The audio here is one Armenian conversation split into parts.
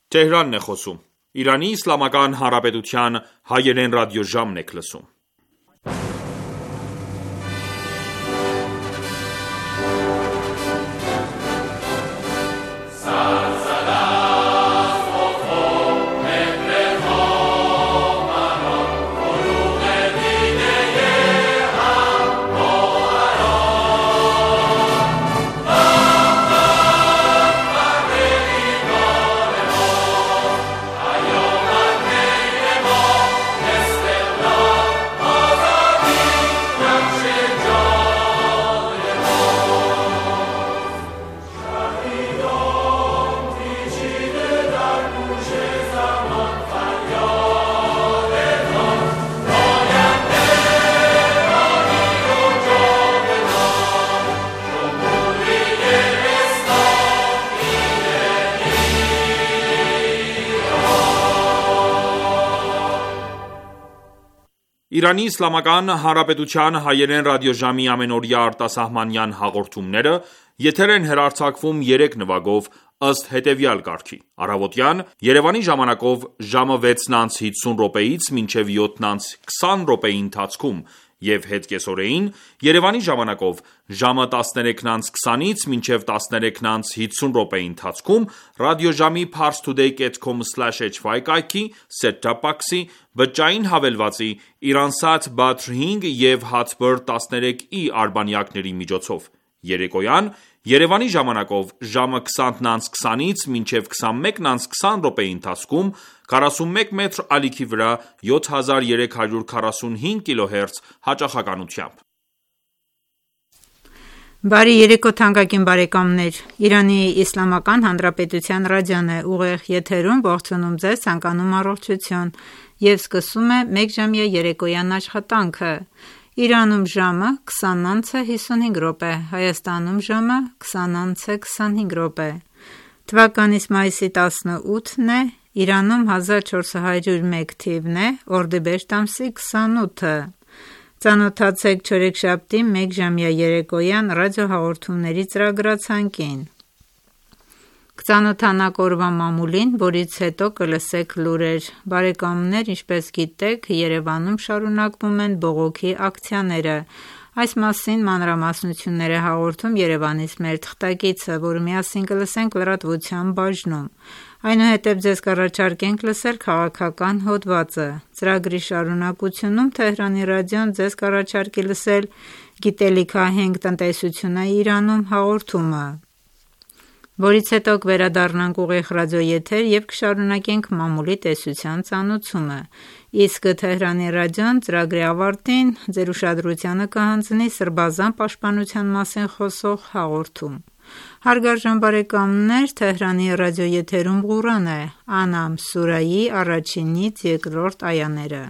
Թեհրանն է խոսում։ Իրանի Իսլամական Հանրապետության հայերեն ռադիոժամն եք լսում։ Իրանի Իսլամական Հանրապետության հայերեն ռադիոժամի ամենօրյա արտասահմանյան հաղորդումները եթեր են հեռարձակվում 3 նվագով ըստ հետևյալ կարգի. Առավոտյան Երևանի ժամանակով ժամը 6:50-ից մինչև 7:20 ընթացքում և հետկեսօրեին Երևանի ժամանակով ժամը 13:20-ից մինչև 13:50 ընթացքում ռադիոժամի parstoday.com/hy կայքի, set-top box-ի, բջջային հավելվածի, Iransat Badr 5 և Hotbird 13e արբանյակների միջոցով: Երեկոյան Երևանի ժամանակով ժամը 20:20-ից մինչև 21:20 ընթացքում 41 մետր ալիքի վրա 7345 kHz հաճախականությամբ: Բարի երեկո թանկագին բարեկամներ: Իրանի Իսլամական Հանրապետության ռադիոն է ուղիղ եթերում ողջունում ձեզ, ցանկանում առողջություն և սկսում է մեկժամյա երեկոյան աշխատանքը: Իրանում ժամը 20:55, Հայաստանում ժամը 20:25: Թվականիս մայիսի 18-ն է, Իրանում 1401 թիվն է, օրդիբեհեշտ ամսի 28-ը: Ծանոթացեք չորեքշաբթի մեկժամյա երեկոյան ռադիոհաղորդումների ծրագրացանկին: Կծանոթանաք օրվա մամուլին, որից հետո կլսեք լուրեր: Բարեկամներ, ինչպես գիտեք, Երևանում շարունակվում են բողոքի ակցիաները: Այս մասին մանրամասնություններ է հաղորդում Երևանից մեր թղթակիցը, որը միասին կլսենք լրատվության բաժնում: Այնուհետև ձեզ կառաջարկենք լսել քաղաքական հոդվածը: Ծրագրի շարունակությունում Թեհրանի ռադիոն ձեզ կառաջարկի լսել «Գիտելիքահենք տնտեսությունն Իրանում» հաղորդումը, որից հետո կվերադառնանք ուղիղ ռադիոեթեր և կշարունակենք մամուլի տեսության ծանոթությունը: Իսկ Թեհրանի ռադիոն ծրագրի ավարտին ձեր ուշադրությանը կհանձնի Սրբազան պաշտպանության մասին խոսող հաղորդում: Հարգարժան բարեկամներ, Թեհրանի ռադիոեթերում Ղուրան է, Ան'ամ սուրահի 1-ից 2-րդ այաները: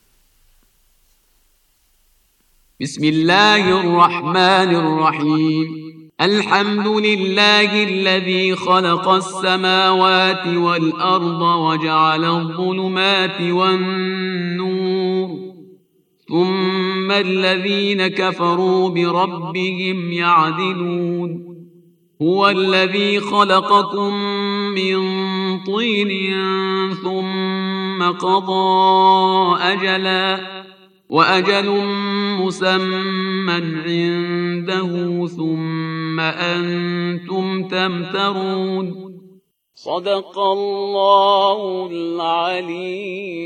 Բիսմիլլահի ռահմանի ռահիմ الحمد لله الذي خلق السماوات والأرض وجعل الظلمات والنور ثم الذين كفروا بربهم يعدلون هو الذي خلقكم من طين ثم قضى أجلا وأجل مسمى عنده ثم أنتم تمترون صدق الله العلي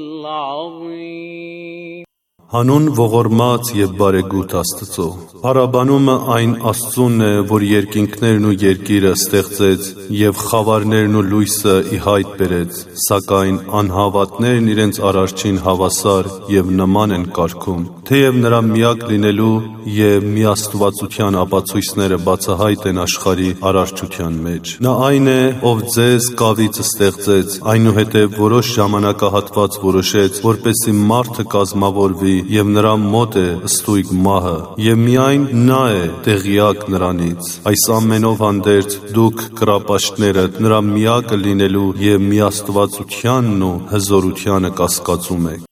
العظيم Հանուն ողորմած և բարեգութ Աստծո: Փառաբանումը այն Աստծունն է, որ երկինքներն ու երկիրը ստեղծեց և խավարներն ու լույսը ի հայտ բերեց, սակայն անհավատներն իրենց Արարչին հավասար և նման են կարգում: Թեև նրա միակ լինելու և միաստվածության ապացույցները բացահայտ են աշխարհի արարչության մեջ: Նա այն է, ով ձեզ կավից ստեղծեց, այնուհետև որոշ ժամանակահատված որոշեց, որպեսզի մարդը կազմավորվի և նրա մոտ է ստույգ մահը, և միայն նա է տեղյակ նրանից: Այս ամենով հանդերձ դուք կռապաշտներդ նրա միակը լինելու և միաստվածությանն ու հզորությանը կասկածում եք: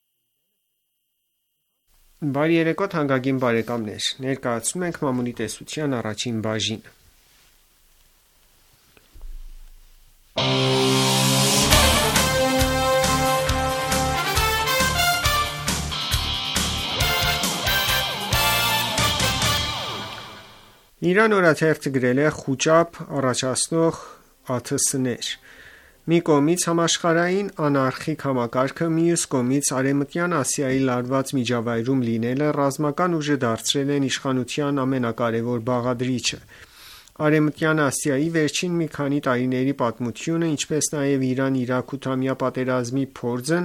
Բարի երեկո թանկագին բարեկամներ: Ներկայացնում ենք մամուլի տեսության առաջին բաժինը: Իրան օրաթերթը գրել է խուճապ առաջացնող ԱԹՍ-ներ: Մի կողմից համաշխարհային անարխիկ համակարգը, մյուս կողմից Արևմտյան Ասիայի լարված միջավայրում լինելը ռազմական ուժը դարձրել են իշխանության ամենակարևոր բաղադրիչը: Արևմտյան Ասիայի վերջին մի քանի տարիների պատմությունը, ինչպես նաև Իրան-Իրաք 8-ամյա պատերազմի փորձն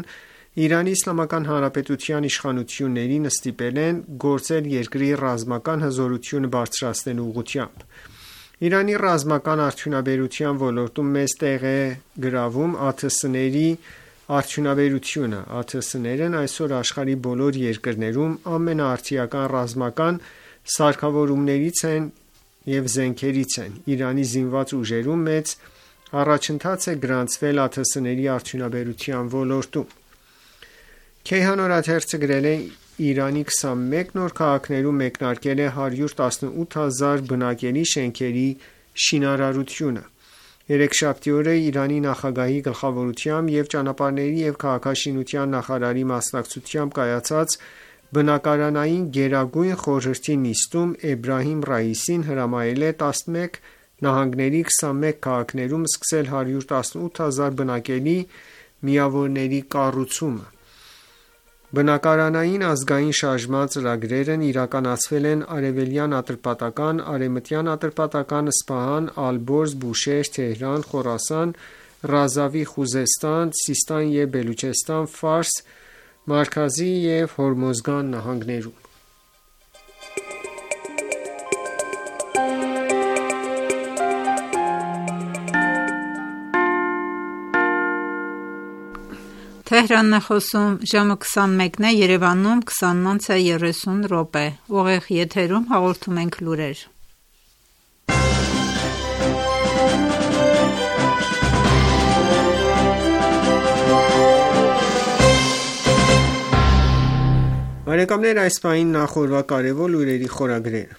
ԻԻՀ իշխանություններին ստիպել են գործել երկրի ռազմական հզորությունը բարձրացնելու ուղղությամբ: Իրանի ռազմական արդյունաբերության ոլորտում մեծ տեղ է գրավում ԱԹՍ-ների արդյունաբերությունը: ԱԹՍ-ներն այսօր աշխարհի բոլոր երկրներում ամենաարդիական ռազմական սարքավորումներից և զենքերից են: Իրանի զինված ուժերում մեծ առաջընթաց է գրանցվել ԱԹՍ-ների արդյունաբերության ոլորտում: Քեյհան օրաթերթը գրել է. «Իրանի 21 նոր քաղաքներում մեկնարկել է 118 հազար բնակելի շենքերի շինարարությունը»: Երեքշաբթի օրը Իրանի նախագահի գլխավորությամբ և ճանապարհների և քաղաքաշինության նախարարի մասնակցությամբ կայացած բնակարանային գերագույն խորհրդի նիստում Էբրահիմ Ռայիսին հրամայել է 11 նահանգների 21 քաղաքներում սկսել 118 հազար բնակելի միավորների կառուցումը: Բնակարանային ազգային շարժման ծրագրերն իրականացվել են Արևելյան Ատրպատական, Արևմտյան Ատրպատական, Սպահան, Ալբորզ, Բուշեհր, Թեհրան, Խորասան, Ռազավի, Խուզեստան, Սիստան և Բելուչեստան, Ֆարս, Մարքազի և Հորմոզգան նահանգներում: Այս պահին նախ օրվա կարևոր լուրերի խորագրերը: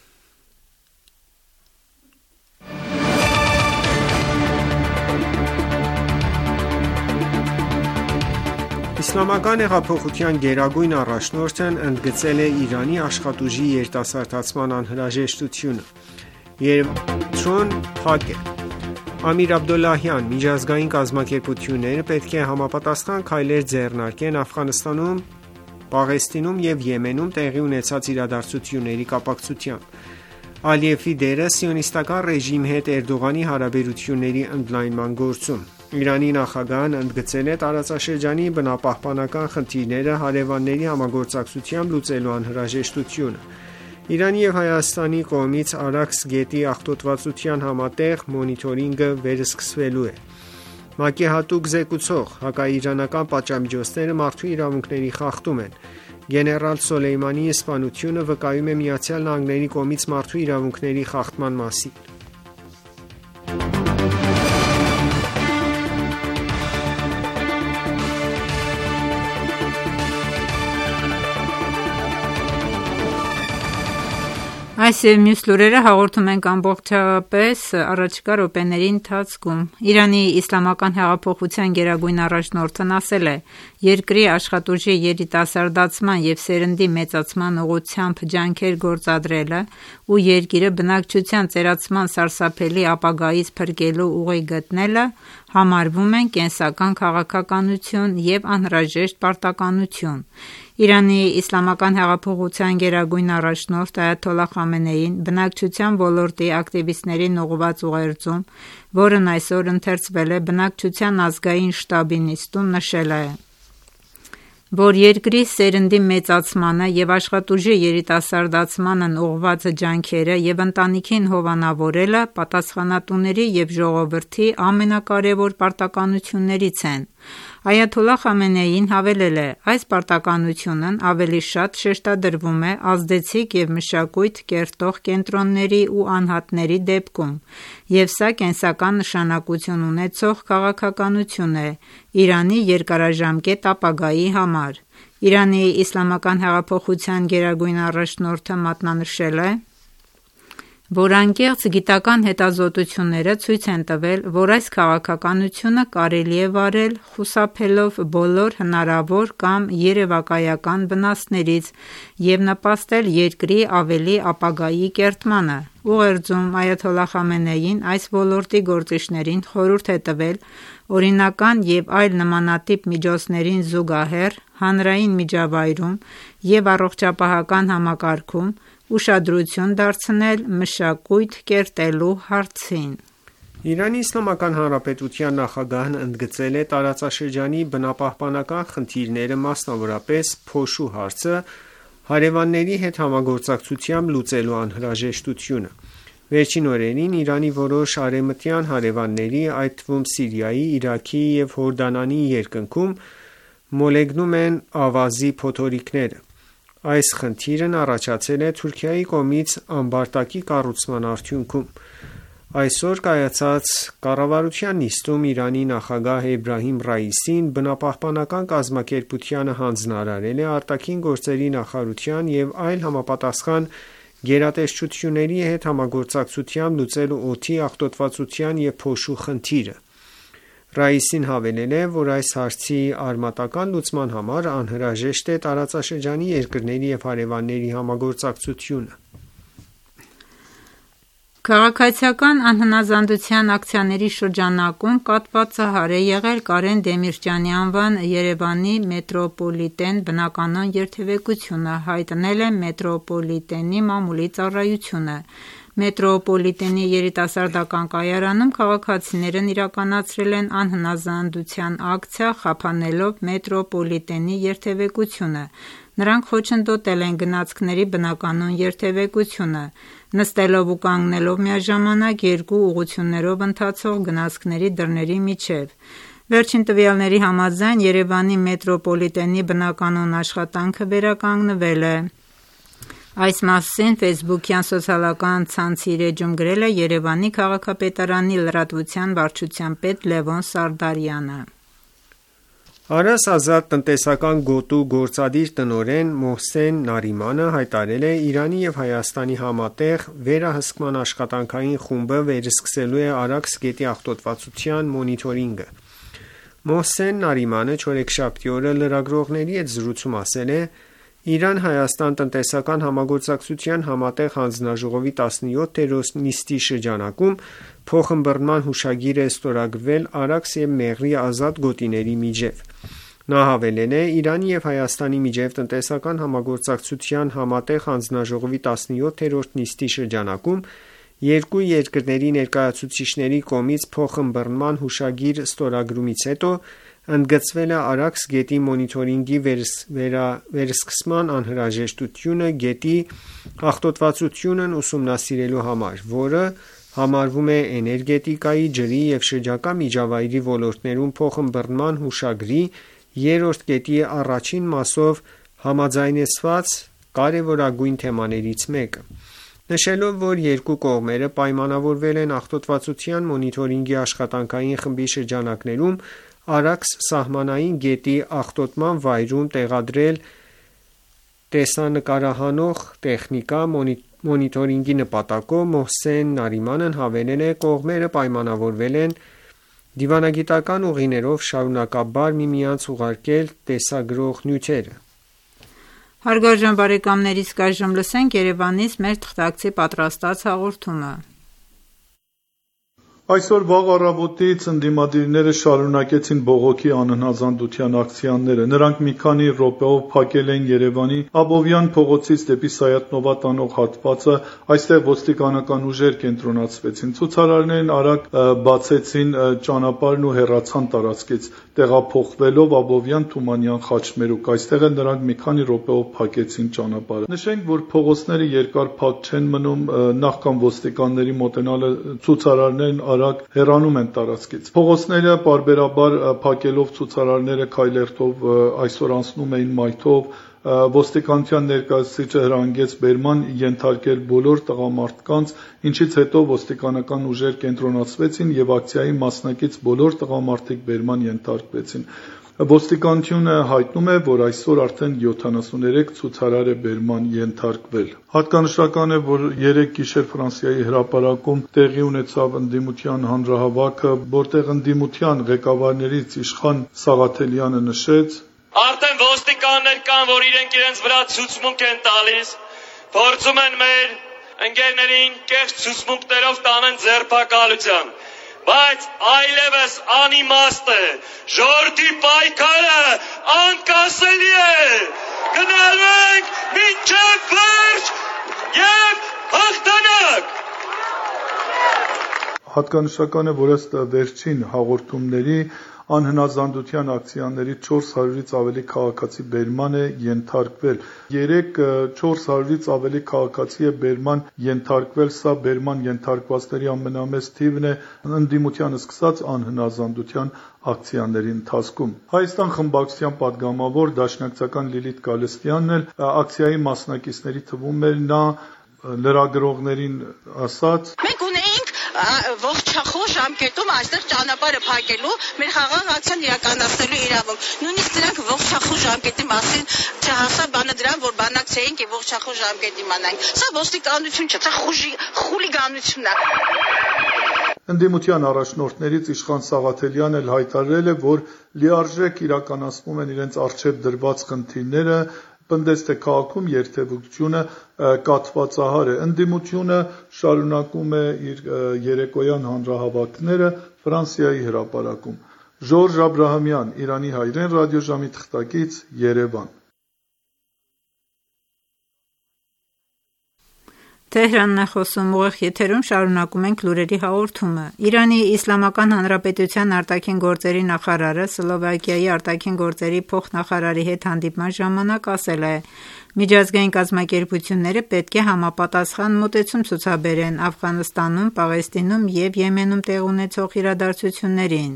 Իսլամական հեղափոխության գերագույն առաջնորդն ընդգծել է Իրանի աշխատուժի երիտասարդացման անհրաժեշտությունը: Երեթրոն Փակ Ամիր Աբդոլլահյան Միջազգային կազմակերպությունները պետք է համապատասխան քայլեր ձեռնարկեն Աֆղանստանում, Պաղեստինում և Եմենում տեղի ունեցած իրադարձությունների կապակցությամբ: Ալիևի դերը սիոնիստական ռեժիմի հետ Էրդողանի հարաբերությունների ընդլայնման գործում: Իրանի նախագահն ընդգծել է տարածաշրջանի բնապահպանական խնդիրները հարևանների համագործակցությամբ լուծելու անհրաժեշտությունը: Իրանի և Հայաստանի կողմից Արաքս գետի աղտոտվածության համատեղ մոնիտորինգը վերսկսվելու է: ՄԱԿ-ի հատուկ զեկուցող. Հակաիրանական պատժամիջոցները մարդու իրավունքների խախտում են: Գեներալ Սոլեյմանիի սպանությունը վկայում է ԱՄՆ-ի կողմից մարդու իրավունքների խախտման մասին: Այս և մյուս լուրերը հաղորդում ենք ամբողջապես առաջիկա րոպեների ընթացքում: ԻԻՀ գերագույն առաջնորդն ասել է. «Երկրի աշխատուժի երիտասարդացման և սերնդի մեծացման ուղղությամբ ջանքեր գործադրելը ու երկիրը բնակչության ծերացման սարսափելի ապագայից փրկելու ուղի գտնելը համարվում են կենսական քաղաքականություն և անհրաժեշտ պարտականություն»: ԻԻՀ գերագույն առաջնորդ Այաթոլլահ Խամենեին բնակչության ոլորտի ակտիվիստներին ուղղված ուղերձում, որն այսօր ընթերցվել է բնակչության ազգային շտաբի նիստում, նշել է, որ երկրի սերնդի մեծացմանը և աշխատուժի երիտասարդացմանն ուղղված ջանքերը և ընտանիքին հովանավորելը պատասխանատուների և ժողովրդի ամենակարևոր պարտականություններից են: Այաթոլլահ Խամենեին հավելել է. «Այս պարտականությունն ավելի շատ շեշտադրվում է ազդեցիկ և մշակույթ կերտող կենտրոնների ու անհատների դեպքում և սա կենսական նշանակություն ունեցող քաղաքականություն է Իրանի երկարաժամկետ ապագայի համար»: ԻԻՀ գերագույն առաջնորդը մատնանշել է, որ անկեղծ գիտական հետազոտությունները ցույց են տվել, որ այս քաղաքականությունը կարելի է վարել խուսափելով բոլոր հնարավոր կամ երևակայական վնասներից և նպաստել երկրի ավելի ապագայի կերտմանը: Ուղերձում այաթոլլահ Խամենեին այս ոլորտի գործիչներին խորհուրդ է տվել օրինական և այլ նմանատիպ միջոցներին զուգահեռ հանրային միջավայրում և առողջապահական համակարգում ուշադրություն դարձնել մշակույթ կերտելու հարցին։ Իրանի Իսլամական Հանրապետության նախագահն ընդգծել է տարածաշրջանի բնապահպանական խնդիրները, մասնավորապես փոշու հարցը, հարևանների հետ համագործակցությամբ լուծելու անհրաժեշտությունը։ Վերջին օրերին Իրանի որոշ արևմտյան հարևանների, այդ թվում Սիրիայի, Իրաքի և Հորդանանի երկնքում մոլեգնում են ավազի փոթորիկները։ Այս խնդիրն առաջացել է Թուրքիայի կողմից ամբարտակի կառուցման արդյունքում։ Այսօր կայացած կառավարության նիստում Իրանի նախագահ Էբրահիմ Ռայիսին բնապահպանական կազմակերպությանը հանձնարարել է արտաքին գործերի նախարարության և այլ համապատասխան գերատեսչությունների հետ համագործակցությամբ լուծել օդի աղտոտվածության և փոշու խնդիրը։ Ռայիսին հավելել է, որ այս հարցի արմատական լուծման համար անհրաժեշտ է տարածաշրջանի երկրների և հարևանների համագործակցությունը։ Քաղաքացիական անհնազանդության ակցիաների շրջանակում կաթվածահար է եղել Կարեն Դեմիրճյանի անվան Երևանի մետրոպոլիտեն բնականոն երթևեկությունը, հայտնել է մետրոպոլիտենի մամուլի ծառայությունը։ Մետրոպոլիտենի երիտասարդական կայարանում քաղաքացիներն իրականացրել են անհնազանդության ակցիա՝ խափանելով մետրոպոլիտենի երթևեկությունը։ Նրանք խոչընդոտել են գնացքների բնականոն երթևեկությունը, նստելով ու կանգնելով միաժամանակ երկու ուղղություններով ընթացող գնացքների դռների միջև։ Վերջին տվյալների համաձայն Երևանի մետրոպոլիտենի բնականոն աշխատանքը վերականգնվել է։ Այս մասին ֆեյսբուքյան սոցիալական ցանցի իր էջում գրել է Երևանի քաղաքապետարանի լրատվության վարչության պետ Լևոն Սարդարյանը։ Արաս Ազատ տնտեսական գոտու գործադիր տնօրեն Մոհսեն Նարիմանը հայտարարել է Իրանի և Հայաստանի համատեղ վերահսկման աշխատանքային խումբը վերսկսելու է Արաքս գետի աղտոտվածության մոնիթորինգը։ Մոհսեն Նարիմանը չորեքշաբթի օրը լրագրողների հետ զրույցում ասել է. Իրան-Հայաստան տնտեսական համագործակցության համատեղ հանձնաժողովի 17-րդ նիստի շրջանակում փոխըմբռնման հուշագիր է ստորագրվել Արաքս և Մեղրի ազատ գոտիների միջև։ Նա հավելել է. Իրանի և Հայաստանի միջև տնտեսական համագործակցության համատեղ հանձնաժողովի 17-րդ նիստի շրջանակում երկու երկրների ներկայացուցիչների կողմից փոխըմբռնման հուշագիր ստորագրումից հետո ընդգծվել է Արաքս գետի մոնիթորինգի վերսկսման անհրաժեշտությունը գետի աղտոտվածությունն ուսումնասիրելու համար, որը համարվում է էներգետիկայի, ջրի և շրջակա միջավայրի ոլորտներում փոխըմբռնման հուշագրի երրորդ կետի առաջին մասով համաձայնեցված կարևորագույն թեմաներից մեկը։ Նշելով, որ երկու կողմերը պայմանավորվել են աղտոտվածության մոնիթորինգի աշխատանքային խմբի շրջանակներում Արաքս սահմանային գետի աղտոտման վայրում տեղադրել տեսանկարահանող տեխնիկա մոնիթորինգի նպատակով, Մոհսեն Նարիմանն հավելել է. կողմերը պայմանավորվել են դիվանագիտական ուղիներով շարունակաբար միմյանց ուղարկել տեսագրող նյութերը։ Հարգարժան բարեկամներ, իսկ այժմ լսենք Երևանից մեր թղթակցի պատրաստած հաղորդումը։ Այսօր վաղ առավոտից ընդդիմադիրները շարունակեցին բողոքի անհնազանդության ակցիաները։ Նրանք մի քանի րոպեով փակել էին Երևանի Աբովյան փողոցից դեպի Սայաթ-Նովա տանող հատվածը, այստեղ ոստիկանական ուժեր կենտրոնացվեցին։ Ցուցարարներն արագ բացեցին ճանապարհն ու հեռացան տարածքից, տեղափոխվելով Աբովյան Թումանյան խաչմերուկ։ Այստեղ էլ նրանք մի քանի րոպեով փակեցին ճանապարհը։ Նշենք, որ փողոցները երկար փակ չեն մնում, նախքան ոստիկանների մոտենալը ցուցարարներն արագ հեռանում են տարածքից։ Փողոցները պարբերաբար փակելով ցուցարարները քայլերթով այսօր անցնում էին մայթով, ոստիկանության ներկայացուցիչը հրանգեց բերման ենթարկել բոլոր տղամարդկանց, ինչից հետո ոստիկանական ուժեր կենտրոնացվեցին եւ ակցիայի մասնակից բոլոր տղամարդիկ բերման ենթարկվեցին։ Ոստիկանությունը հայտնում է, որ այսօր արդեն 73 ցուցարար է բերման ենթարկվել։ Հատկանշական է, որ 3 գիշեր Ֆրանսիայի հրապարակում տեղի ունեցավ ընդդիմության հանրահավաքը, որտեղ ընդդիմության ղեկավարներից Իշխան Սաղաթելյանը նշեց. Արդեն ոստիկաններ կան, որ իրենք իրենց վրա ցուցմունք են տալիս, փորձում են մեր ընկերներին կեղծ ցուցմունքներով տանեն ձերբակալության, բայց այլևս անիմաստ է, ժողովրդի պայքարը անկասելի է, գնալու ենք մինչև վերջ և հաղթանակ։ Հատկանշական է, որ ըստ վերջին հաղորդումների անհնազանդության ակցիաների 400-ից ավելի քաղաքացի բերման է ենթարկվել։ 400-ից ավելի քաղաքացի է բերման ենթարկվել, սա բերման ենթարկվածների ամենամեծ թիվն է ընդդիմության սկսած անհնազանդության ակցիաների ընթացքում։ Հայաստան խմբակցության падգամավոր դաշնակցական Լիլիթ Գալստյանն էլ ակցիայի մասնակիցների թվում էր, նա լրագրողներին ասաց. Մենք ունեինք ողջախոհ ժամկետում այստեղ ճանապարհը փակելու, մեր խաղաղ ակցիան իրականացնելու իրավունք։ Նույնիսկ նրանք ողջախոհ ժամկետի մասին չհասա բանը դրան, որ բանակցեինք եւ ողջախոհ ժամկետ իմանանք։ Սա ոստիկանություն չէ, սա խուլիգանությունն է։ Ընդդիմության առաջնորդներից Իշխան Սաղաթելյանն էլ հայտարարել է, որ լիարժեք իրականացվում են իրենց առջև դրված խնդիրները, պնդեց, թե քաղաքում երթևեկությունը կաթվածահար է։ Ընդդիմությունը շարունակում է իր երեկոյան հանրահավաքները Ֆրանսիայի հրապարակում։ Ժորժ Աբրահամյան, Իրանի հայրեն ռադիոժամի թղթակից, Երևան։ Թեհրանն է խոսում, ուղիղ եթերում շարունակում ենք լուրերի հաղորդումը։ Իրանի Իսլամական Հանրապետության արտաքին գործերի նախարարը Սլովակիայի արտաքին գործերի փոխնախարարի հետ հանդիպման ժամանակ ասել է. միջազգային կազմակերպությունները պետք է համապատասխան մոտեցում ցուցաբերեն Աֆղանստանում, Պաղեստինում և Եմենում տեղ ունեցող իրադարձություններին։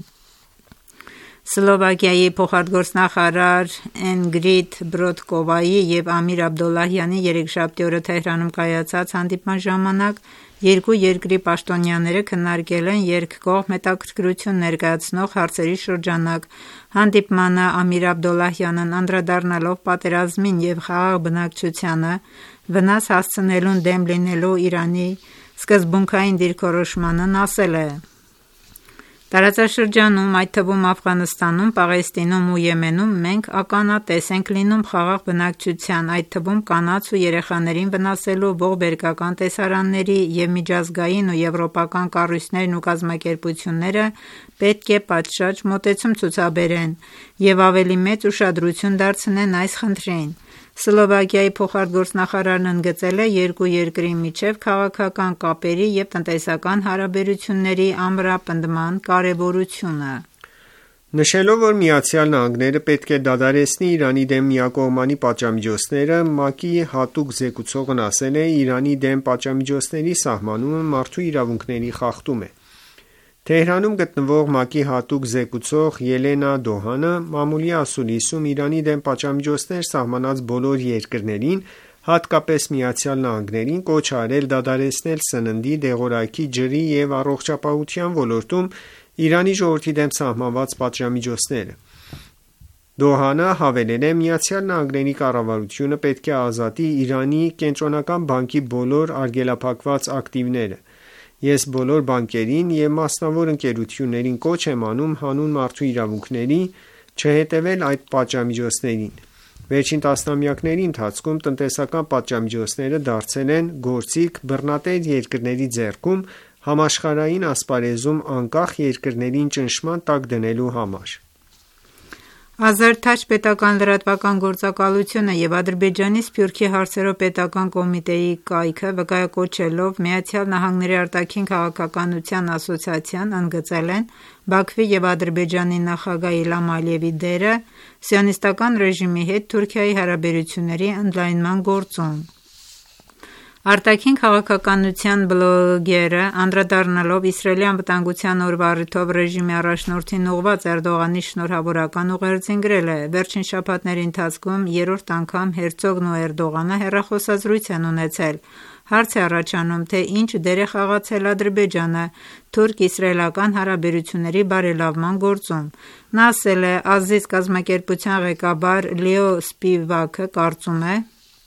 Սլովակիայի փոխարտգործնախարար Էնգրիդ Բրոդկովայի և Ամիր Աբդոլլահյանի երեքշաբթի օրը Թեհրանում կայացած հանդիպման ժամանակ երկու երկրի պաշտոնյաները քննարկել են երկկողմ հետաքրքրություն ներկայացնող հարցերի շրջանակ։ Հանդիպմանը Ամիր Աբդոլլահյանն անդրադառնալով պատերազմին և խաղաղ բնակչությանը վնաս հասցնելուն դեմ լինելու Իրանի սկզբունքային դիրքորոշմանն ասել է. Տարածաշրջանում, այդ թվում Աֆղանստանում, Պաղեստինում ու Եմենում մենք ականատես ենք լինում խաղաղ բնակչության, այդ թվում կանանց ու երեխաներին վնասելու ողբերգական տեսարանների և միջազգային ու եվրոպական կառույցներն ու կազմակերպությունները պետք է պատշաճ մոտեցում ցուցաբերեն և ավելի մեծ ուշադրություն դարձնեն այս խնդրին։ Սլովակիայի փոխարտգործնախարարն ընդգծել է երկու երկրի միջև քաղաքական կապերի և տնտեսական հարաբերությունների ամրապնդման կարևորությունը։ Նշելով, որ ԱՄՆ-ը պետք է դադարեցնի Իրանի դեմ միակողմանի պատժամիջոցները, ՄԱԿ-ի հատուկ զեկուցողն ասել է. Իրանի դեմ պատժամիջոցների սահմանումը մարդու իրավունքների խախտում է։ Թեհրանում գտնվող ՄԱԿ-ի հատուկ զեկուցող Ելենա Դոհանը մամուլի ասուլիսում Իրանի դեմ պատժամիջոցներ սահմանած բոլոր երկրներին, հատկապես ԱՄՆ-ին, կոչ արել դադարեցնել սննդի, դեղորայքի, ջրի և առողջապահության ոլորտում Իրանի ժողովրդի դեմ սահմանված պատժամիջոցները։ Դոհանը հավելել է. ԱՄՆ կառավարությունը պետք է ազատի Իրանի կենտրոնական բանկի բոլոր արգելափակված ակտիվները։ Ես բոլոր բանկերին և մասնավոր ընկերություններին կոչ եմ անում հանուն մարդու իրավունքների չհետևել այդ պատժամիջոցներին։ Վերջին տասնամյակների ընթացքում տնտեսական պատժամիջոցները դարձել են գործիք բռնատեր երկրների ձեռքում համաշխարհային ասպարեզում անկախ երկրներին ճնշման տակ դնելու համար։ Ազերթաջ պետական լրատվական գործակալությունը և Ադրբեջանի Սփյուռքի հարցերով պետական կոմիտեի կայքը վկայակոչելով ԱՄՆ արտաքին քաղաքականության ասոցիացիան ընդգծել են Բաքվի և Ադրբեջանի նախագահ Իլհամ Ալիևի դերը սիոնիստական ռեժիմի հետ Թուրքիայի հարաբերությունների ընդլայնման գործում։ Արտաքին քաղաքականության բլոգերը անդրադառնալով Իսրայելի անվտանգության օրվա առիթով ռեժիմի առաջնորդին ուղղված Էրդողանի շնորհավորական ուղերձին գրել է. Վերջին շաբաթների ընթացքում երրորդ անգամ Հերցոգն ու Էրդողանը հեռախոսազրույց են ունեցել։ Հարց է առաջանում, թե ինչ դեր է խաղացել Ադրբեջանը թուրք-իսրայելական հարաբերությունների բարելավման գործում։ Նա ասել է. Ազիզ կազմակերպության ղեկավար Լեո Սպիվակը կարծում է,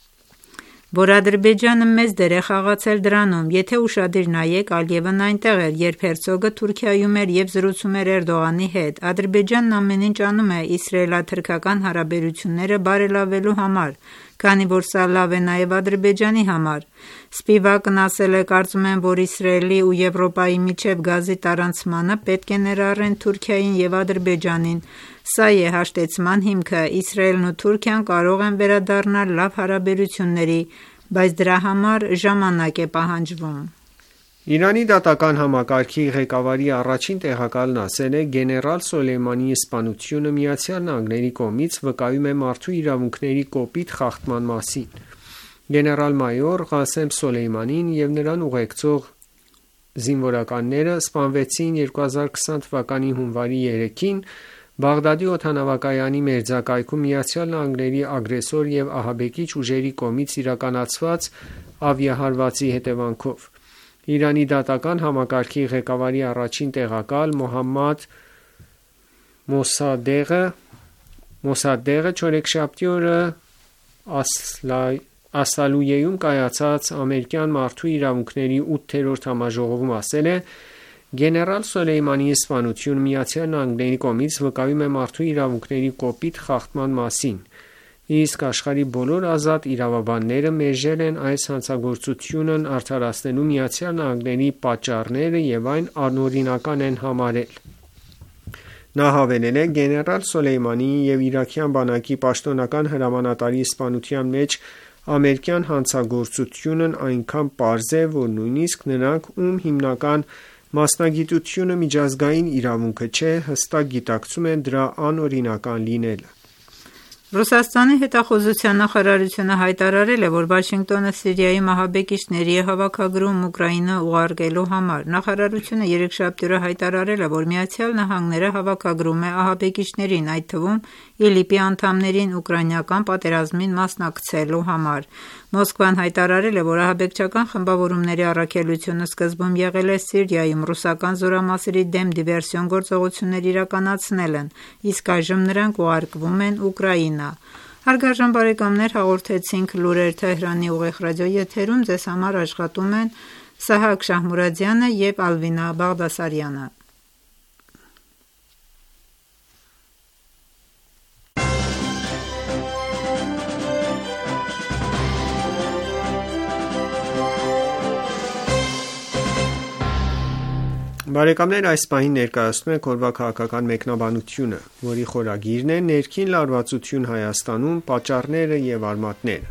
որ Ադրբեջանը մեծ դեր է խաղացել դրանում։ Եթե ուշադիր նայեք, Ալիևն այնտեղ էր, երբ Հերցոգը Թուրքիայում էր և զրուցում էր Էրդողանի հետ։ Ադրբեջանն ամեն ինչ անում է իսրայելա-թուրքական հարաբերությունները բարելավելու համար։ քանի որ սա լավ է նաև Ադրբեջանի համար։ Սպիվակն ասել է. կարծում եմ, որ Իսրայելի ու Եվրոպայի միջև գազի տարանցմանը պետք է ներառեն Թուրքիային և Ադրբեջանին։ Սա է հաշտեցման հիմքը։ Իսրայելն ու Թուրքիան կարող են վերադառնալ լավ հարաբերությունների, բայց դրա համար ժամանակ է պահանջվում։ Իրանի դատական համակարգի ղեկավարի առաջին տեղակալն ասել է. գեներալ Սոլեյմանիի սպանությունը ԱՄՆ-ի կողմից վկայում է մարդու իրավունքների կոպիտ խախտման մասին։ Գեներալ-մայոր Ղասեմ Սոլեյմանին և նրան ուղեկցող զինվորականները սպանվեցին 2020 թվականի հունվարի 3-ին Բաղդադի օդանավակայանի մերձակայքում ԱՄՆ-ի ագրեսոր և ահաբեկիչ ուժերի կողմից իրականացված ավիահարվածի հետևանքով։ Իրանի դատական համակարգի ղեկավարի առաջին տեղակալ Մոհամմադ Մոսադեղը չորեքշաբթի օրը Ասալույեում կայացած ամերիկյան մարդու իրավունքների 8-րդ համաժողովում ասել է. գեներալ Սոլեյմանիի սպանությունը ԱՄՆ-ի կողմից վկայում է մարդու իրավունքների կոպիտ խախտման մասին, իսկ աշխարհի բոլոր ազատ իրավաբանները մերժել են այս հանցագործությունն արդարացնելու ԱՄՆ-ի պատճառները և այն անօրինական են համարել։ Նա հավելել է. գեներալ Սոլեյմանիի և իրաքյան բանակի պաշտոնական հրամանատարի սպանության մեջ ամերիկյան հանցագործությունն այնքան պարզ է, որ նույնիսկ նրանք, ում հիմնական մասնագիտությունը միջազգային իրավունքը չէ, հստակ գիտակցում են դրա անօրինական լինելը։ Ռուսաստանի հետախուզության նախարարությունը հայտարարել է, որ Վաշինգտոնը Սիրիայում ահաբեկիչների է հավաքագրում Ուկրաինա ուղարկելու համար։ Նախարարությունը երեքշաբթի օրը հայտարարել է, որ ԱՄՆ-ը հավաքագրում է ահաբեկիչներին, այդ թվում ԻԼԻՊ-ի անդամներին ուկրաինական պատերազմին մասնակցելու համար։ Մոսկվան հայտարարել է, որ ահաբեկչական խմբավորումների առաքելությունը սկզբում եղել է Սիրիայում, ռուսական զորամասերի դեմ դիվերսիոն գործողություններ իրականացնել են, իսկ այժմ նրանք ուղարկվում են Ուկրաինա։ Հարգարժան բարեկամներ, հաղորդեցինք լուրեր Թեհրանի ուղիղ ռադիոեթերում, ձեզ համար աշխատում են Սահակ Շահմուրադյանը և Ալվինա Բաղդասարյանը։ Բարեկամներ, այս պահին ներկայացնում ենք օրվա քաղաքական մեկնաբանությունը, որի խորագիրն է ներքին լարվածություն Հայաստանում, պատճառները և արմատները։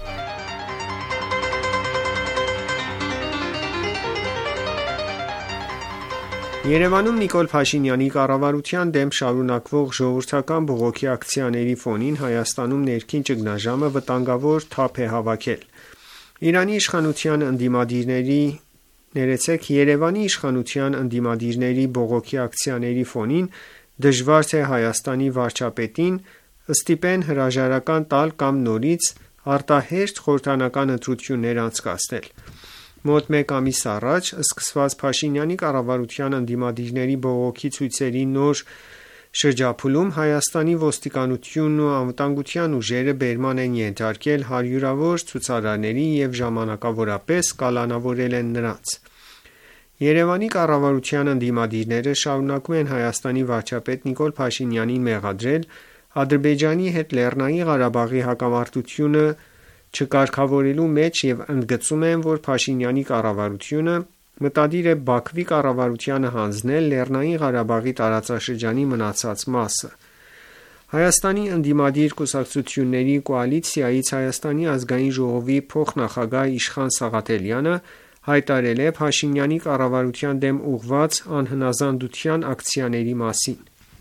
Երևանում Նիկոլ Փաշինյանի կառավարության դեմ շարունակվող ժողովրդական բողոքի ակցիաների ֆոնին Հայաստանում ներքին ճգնաժամը վտանգավոր թափ է հավաքել։ Երևանի իշխանության ընդդիմադիրների բողոքի ակցիաների ֆոնին դժվար թե Հայաստանի վարչապետին ստիպեն հրաժարական տալ կամ նորից արտահերթ խորհրդարանական ընտրություններ անցկացնել։ Մոտ մեկ ամիս առաջ սկսված Փաշինյանի կառավարության ընդդիմադիրների բողոքի ցույցերի նոր շրջափուլում Հայաստանի ոստիկանությունն ու անվտանգության ուժերը բերման են ենթարկել հարյուրավոր ցուցարարների և ժամանակավորապես կալանավորել են նրանց։ Երևանի կառավարության ընդդիմադիրները շարունակում են Հայաստանի վարչապետ Նիկոլ Փաշինյանին մեղադրել Ադրբեջանի հետ Լեռնային Ղարաբաղի հակամարտությունը չկարգավորելու մեջ և ընդգծում են, որ Փաշինյանի կառավարությունը մտադիր է Բաքվի կառավարությանը հանձնել Լեռնային Ղարաբաղի տարածաշրջանի մնացած մասը։ Հայաստանի ընդդիմադիր կուսակցությունների կոալիցիայից Հայաստանի ազգային ժողովի փոխնախագահ Իշխան Սաղաթելյանը հայտարարել է Փաշինյանի կառավարության դեմ ուղղված անհնազանդության ակցիաների մասին։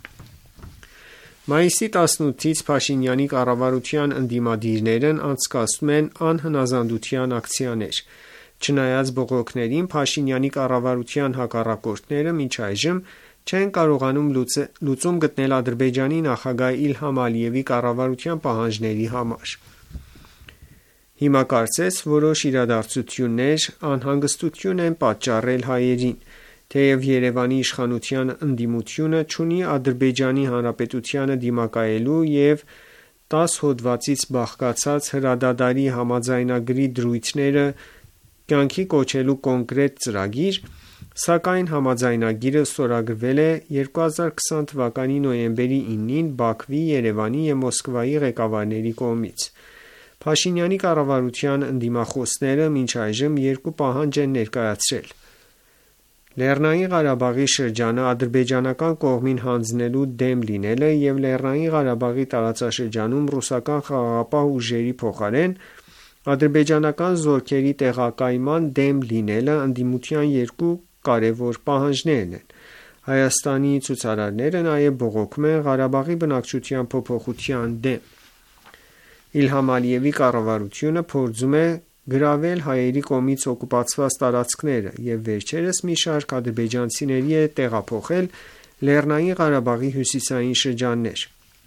Մայիսի 18-ից Փաշինյանի կառավարության ընդդիմադիրներն անցկացնում են անհնազանդության ակցիաներ։ Չնայած բողոքներին, Փաշինյանի կառավարության հակառակորդները մինչ այժմ չեն կարողանում լուծում գտնել Ադրբեջանի նախագահ Իլհամ Ալիևի կառավարության պահանջների համար։ Հիմա կարծես որոշ իրադարձություններ անհանգստություն են պատճառել հայերին, թեև Երևանի իշխանության ընդդիմությունը չունի Ադրբեջանի Հանրապետությանը դիմակայելու և 10 հոդվածից բաղկացած հրադադարի համաձայնագրի դրույթները կյանքի կոչելու կոնկրետ ծրագիր, սակայն համաձայնագիրը ստորագրվել է 2020 թվականի նոյեմբերի 9-ին Բաքվի, Երևանի և Մոսկվայի ղեկավարների կողմից։ Փաշինյանի կառավարության ընդդիմախոսները մինչ այժմ երկու պահանջ են ներկայացրել. Լեռնային Ղարաբաղի շրջանը ադրբեջանական կողմին հանձնելու դեմ լինելը և Լեռնային Ղարաբաղի տարածաշրջանում ռուսական խաղաղապահ ուժերի փոխարեն ադրբեջանական զորքերի տեղակայման դեմ լինելը ընդդիմության երկու կարևոր պահանջներն են։ Հայաստանի ցուցարարները նաև բողոքում են Ղարաբաղի բնակչության փոփոխության դեմ։ Իլհամ Ալիևի կառավարությունը փորձում է գրավել հայերի կողմից օկուպացված տարածքները և վերջերս մի շարք ադրբեջանցիների է տեղափոխել Լեռնային Ղարաբաղի հյուսիսային շրջաններ։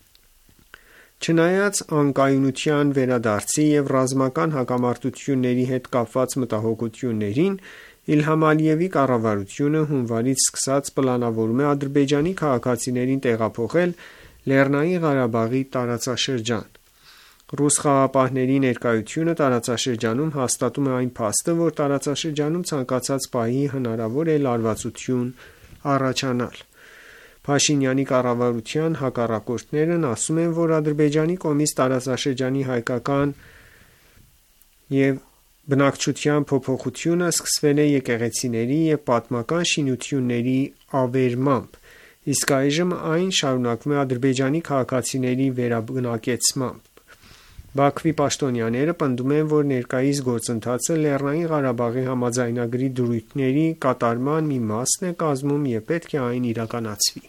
Չնայած անկայունության վերադարձի և ռազմական հակամարտությունների հետ կապված մտահոգություններին, Իլհամ Ալիևի կառավարությունը հունվարից սկսած պլանավորում է Ադրբեջանի քաղաքացիներին տեղափոխել Լեռնային Ղարաբաղի տարածաշրջան։ Ռուս խաղաղապահների ներկայությունը տարածաշրջանում հաստատում է այն փաստը, որ տարածաշրջանում ցանկացած պահի հնարավոր է լարվածություն առաջանալ։ Փաշինյանի կառավարության հակառակորդներն ասում են, որ Ադրբեջանի կողմից տարածաշրջանի հայկական և բնակչության փոփոխությունը սկսվել է եկեղեցիների և պատմական շինությունների ավերմամբ, իսկ այժմ այն շարունակվում է Ադրբեջանի քաղաքացիների վերաբնակեցմամբ։ Բաքվի պաշտոնյաները պնդում են, որ ներկայիս գործընթացը Լեռնային Ղարաբաղի համաձայնագրի դրույթների կատարման մի մասն է կազմում և պետք է այն իրականացվի։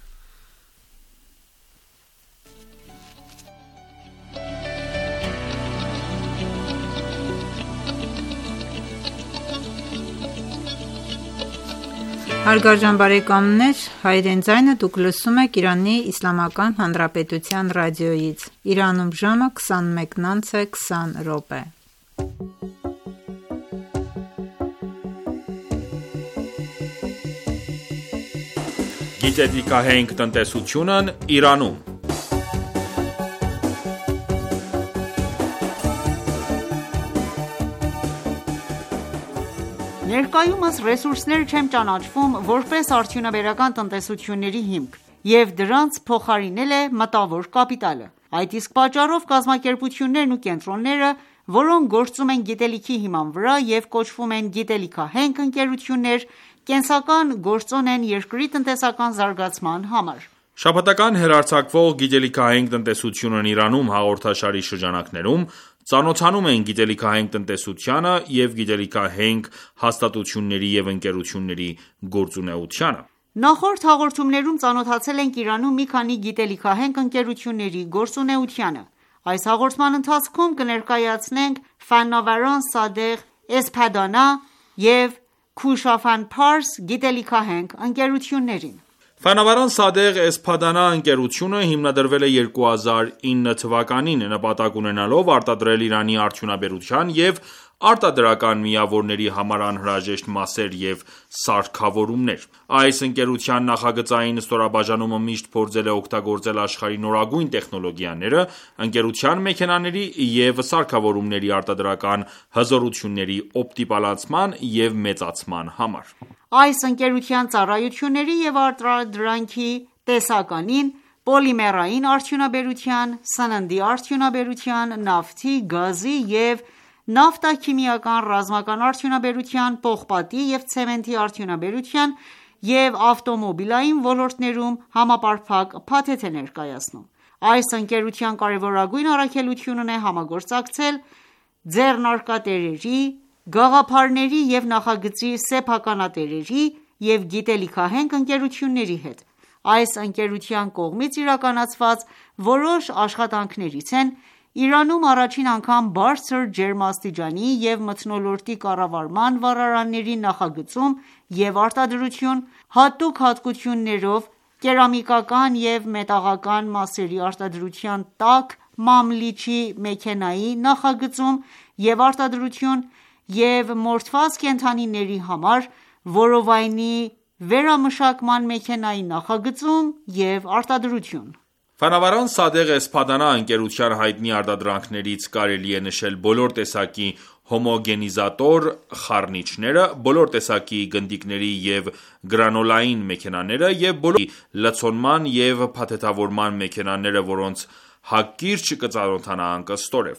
Հարգարժան բարեկամներ, Հայրեն ձայնը դուք լսում եք Իրանի Իսլամական Հանրապետության ռադիոյից։ Իրանում ժամը 21:20 Գիտելիքահենք տնտեսությունն Իրանում։ Ներկայումս ռեսուրսները չեն ճանաչվում որպես արդյունաբերական տնտեսությունների հիմք, և դրանց փոխարինել է մտավոր կապիտալը։ Այդ իսկ պատճառով կազմակերպություններն ու կենտրոնները, որոնք գործում են գիտելիքի հիման վրա և կոչվում են գիտելիքահենք ընկերություններ, կենսական գործոն են երկրի տնտեսական զարգացման համար։ Շաբաթական հեռարձակվող «Գիտելիքահենք տնտեսությունն Իրանում» հաղորդաշարի շրջանակներում ծանոթանում ենք գիտելիքահենք տնտեսությանը և գիտելիքահենք հաստատությունների և ընկերությունների գործունեությանը։ Նախորդ հաղորդումներում ծանոթացել ենք Իրանում մի քանի գիտելիքահենք ընկերությունների գործունեությանը։ Այս հաղորդման ընթացքում կներկայացնենք Ֆանավարան Սադեղ Էսփադանա և Քուշաֆան Փարս գիտելիքահենք ընկերություններին։ Ֆանավարան Սադեղ Էսփադանա ընկերությունը հիմնադրվել է 2009 թվականին՝ նպատակ ունենալով արտադրել Իրանի արդյունաբերության և արտադրական միավորների համար անհրաժեշտ մասեր և սարքավորումներ։ Այս ընկերության նախագծային ստորաբաժանումը միշտ փորձել է օգտագործել աշխարհի նորագույն տեխնոլոգիաները ընկերության մեքենաների և սարքավորումների արտադրական հզորությունների օպտիմալացման և մեծացման համար։ Այս ընկերության ծառայությունների և արտադրանքի տեսականին պոլիմերային արդյունաբերության, սննդի արդյունաբերության, նավթի, գազի և նավթաքիմիական ռազմական արդյունաբերության, պողպատի և ցեմենտի արդյունաբերության և ավտոմոբիլային ոլորտներում համապարփակ փաթեթ է ներկայացնում։ Այս ընկերության կարևորագույն առաքելությունն է համագործակցել ձեռնարկատերերի, գաղափարների և նախագծի սեփականատերերի և գիտելիքահենք ընկերությունների հետ։ Այս ընկերության կողմից իրականացված որոշ աշխատանքներից են Իրանում առաջին անգամ բարձր ջերմաստիճանի և մթնոլորտի կառավարման վառարանների նախագծում և արտադրություն, հատուկ հատկություններով կերամիկական և մետաղական մասերի արտադրության տաք մամլիչի մեքենայի նախագծում և արտադրություն և մորթված կենդանիների համար որովայնի վերամշակման մեքենայի նախագծում և արտադրություն։ Ֆանավարան Սադեղ Էսփադանա ընկերության հայտնի արտադրանքներից կարելի է նշել բոլոր տեսակի հոմոգենիզատոր խառնիչները, բոլոր տեսակի գնդիկների և գրանոլային մեքենաները և բոլոր տեսակի լցոնման և փաթեթավորման մեքենաները, որոնց հակիրճ կծանոթանանք ստորև։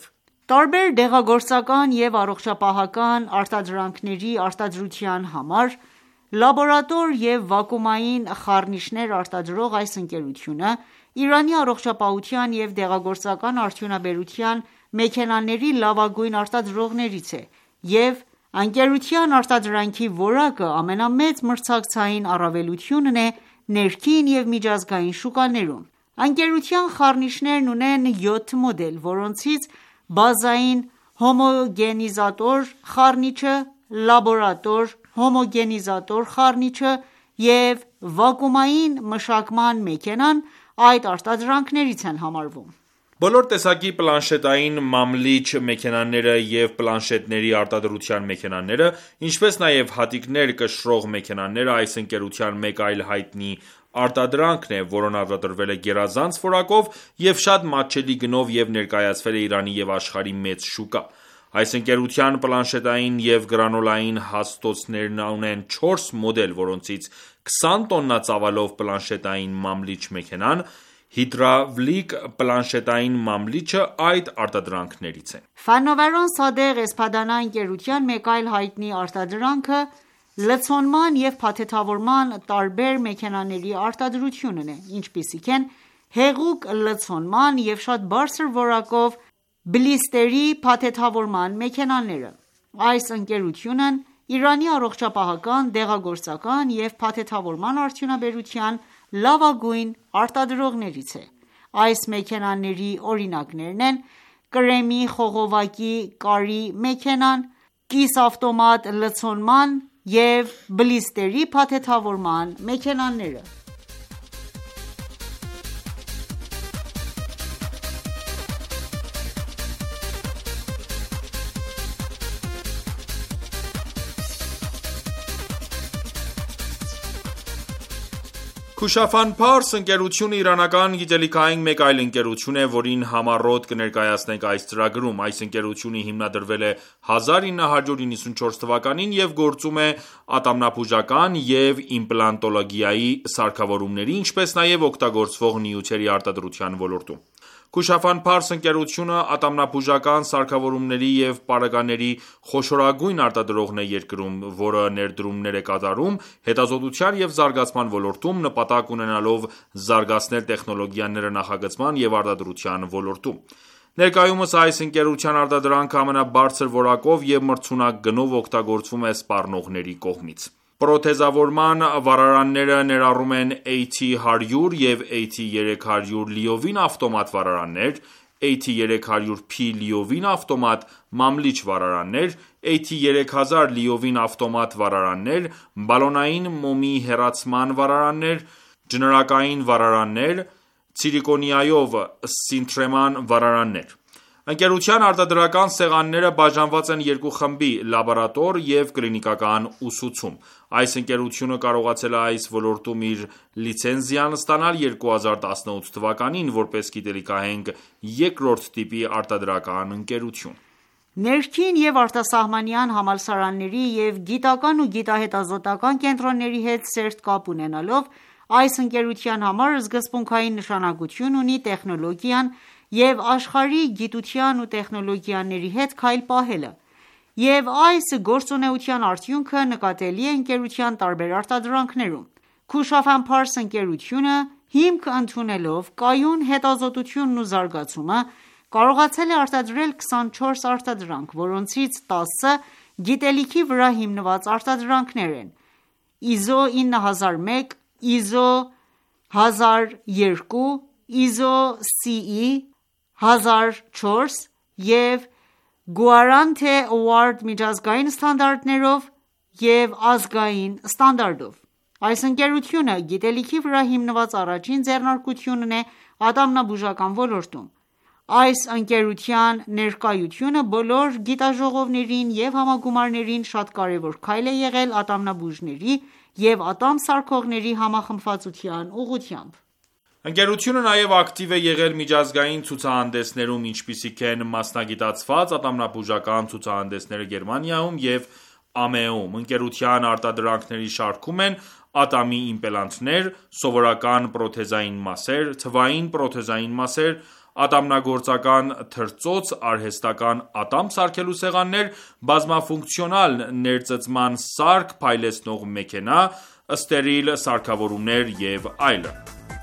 Տարբեր դեղագործական և առողջապահական արտադրանքների արտադրության համար լաբորատոր և վակուումային խառնիչներ արտադրող այս ընկերությունը Իրանի առողջապահության և դեղագործական արդյունաբերության մեքենաների լավագույն արտադրողներից է և ընկերության արտադրանքի որակը ամենամեծ մրցակցային առավելությունն է ներքին և միջազգային շուկաներում։ Ընկերության խառնիչներն ունեն 7 մոդել, որոնցից բազային հոմոգենիզատոր խառնիչը, լաբորատոր հոմոգենիզատոր խառնիչը և վակուումային մշակման մեքենան այդ արտադրանքներից են համարվում։ Բոլոր տեսակի պլանշետային մամլիչ մեքենաները և պլանշետների արտադրության մեքենաները, ինչպես նաև հատիկներ կշռող մեքենաները այս ընկերության մեկ այլ հայտնի արտադրանքն է, որն արտադրվել է գերազանց որակով և շատ մատչելի գնով և ներկայացվել է Իրանի և աշխարհի մեծ շուկա։ Այս ընկերության պլանշետային և գրանուլային հաստոցներն ունեն 4 մոդել, որոնցից 20 տոննա ծավալով պլանշետային մամլիչ մեքենան, հիդրավլիկ պլանշետային մամլիչը այդ արտադրանքներից են։ Ֆանավարան Սադեղ Էսփադանա ընկերության մեկ այլ հայտնի արտադրանքը լցոնման և փաթեթավորման տարբեր մեքենաների արտադրությունն է, ինչպիսիք են հեղուկ լցոնման և շատ բարձր որակով բլիստերի փաթեթավորման մեքենաները։ Այս ընկերությունն Իրանի առողջապահական, դեղագործական և փաթեթավորման արդյունաբերության լավագույն արտադրողներից է։ Այս մեքենաների օրինակներն են կրեմի խողովակի կարի մեքենան, կիսավտոմատ լցոնման և բլիստերի փաթեթավորման մեքենաները։ Քուշաֆան Փարս ընկերությունը իրանական գիտելիքահենք մեկ այլ ընկերություն է, որին համառոտ կներկայացնենք այս ծրագրում։ Այս ընկերությունը հիմնադրվել է 1994 թվականին և գործում է ատամնաբուժական և իմպլանտոլոգիայի սարքավորումների, ինչպես նաև օգտագործվող նյութերի արտադրության ոլորտում։ Քուշաֆան Փարս ընկերությունը ատամնաբուժական սարքավորումների և պարագաների խոշորագույն արտադրողն է երկրում, որը ներդրումներ է կատարում հետազոտության և զարգացման ոլորտում՝ նպատակ ունենալով զարգացնել տեխնոլոգիաները նախագծման և արտադրության ոլորտում։ Ներկայումս այս ընկերության արտադրանքը ամենաբարձր որակով և մրցունակ գնով օգտագործվում է սպառնողների կողմից։ Պրոթեզավորման վառարանները ներառում են AT100 և AT300 լիովին ավտոմատ վառարաններ, AT300P լիովին ավտոմատ մամլիչ վառարաններ, AT3000 լիովին ավտոմատ վառարաններ, բալոնային մոմի հեռացման վառարաններ, ջնրակային վառարաններ, ցիրիկոնիայով սինթրեման վառարաններ։ Ընկերության արտադրական սեղանները բաժանված են երկու խմբի՝ լաբորատոր և կլինիկական ուսուցում։ Այս ընկերությունը կարողացել է այս ոլորտում իր լիցենզիան ստանալ 2018 թվականին, որպես գիտելիքահենք երկրորդ տիպի արտադրական ընկերություն։ Ներքին և արտասահմանյան համալսարանների և գիտական ու գիտահետազոտական կենտրոնների հետ սերտ կապ ունենալով, այս ընկերության համար սկզբունքային նշանակություն ունի տեխնոլոգիան և աշխարհի գիտության ու տեխնոլոգիաների հետ քայլ պահելը, և այս գործունեության արդյունքը նկատելի է ընկերության տարբեր արտադրանքներում։ Քուշաֆան Փարս ընկերությունը, հիմք ընդունելով կայուն հետազոտությունն ու զարգացումը, կարողացել է արտադրել 24 արտադրանք, որոնցից 10-ը գիտելիքի վրա հիմնված արտադրանքներ են՝ ISO 9001, ISO 1002, ISO CE 1004 և Guarantee Award միջազգային ստանդարտներով և ազգային ստանդարտով։ Այս ընկերությունը գիտելիքի վրա հիմնված առաջին ձեռնարկությունն է ատամնաբուժական ոլորտում։ Այս ընկերության ներկայությունը բոլոր գիտաժողովներին և համագումարներին շատ կարևոր քայլ է եղել ատամնաբուժների և ատամ սարքողների համախմբվածության ուղղությամբ։ Ընկերությունը նաև ակտիվ է եղել միջազգային ցուցահանդեսներում, ինչպիսիք են մասնագիտացված ատամնաբուժական ցուցահանդեսները Գերմանիայում և ԱՄԷ-ում։ Ընկերության արտադրանքների շարքում են ատամի իմպլանտներ, սովորական պրոթեզային մասեր, թվային պրոթեզային մասեր, ատամնագործական թրծոց արհեստական ատամ սարքելու սեղաններ, բազմաֆունկցիոնալ ներծծման սարք փայլեցնող մեքենա, ստերիլ սարքավորումներ և այլն: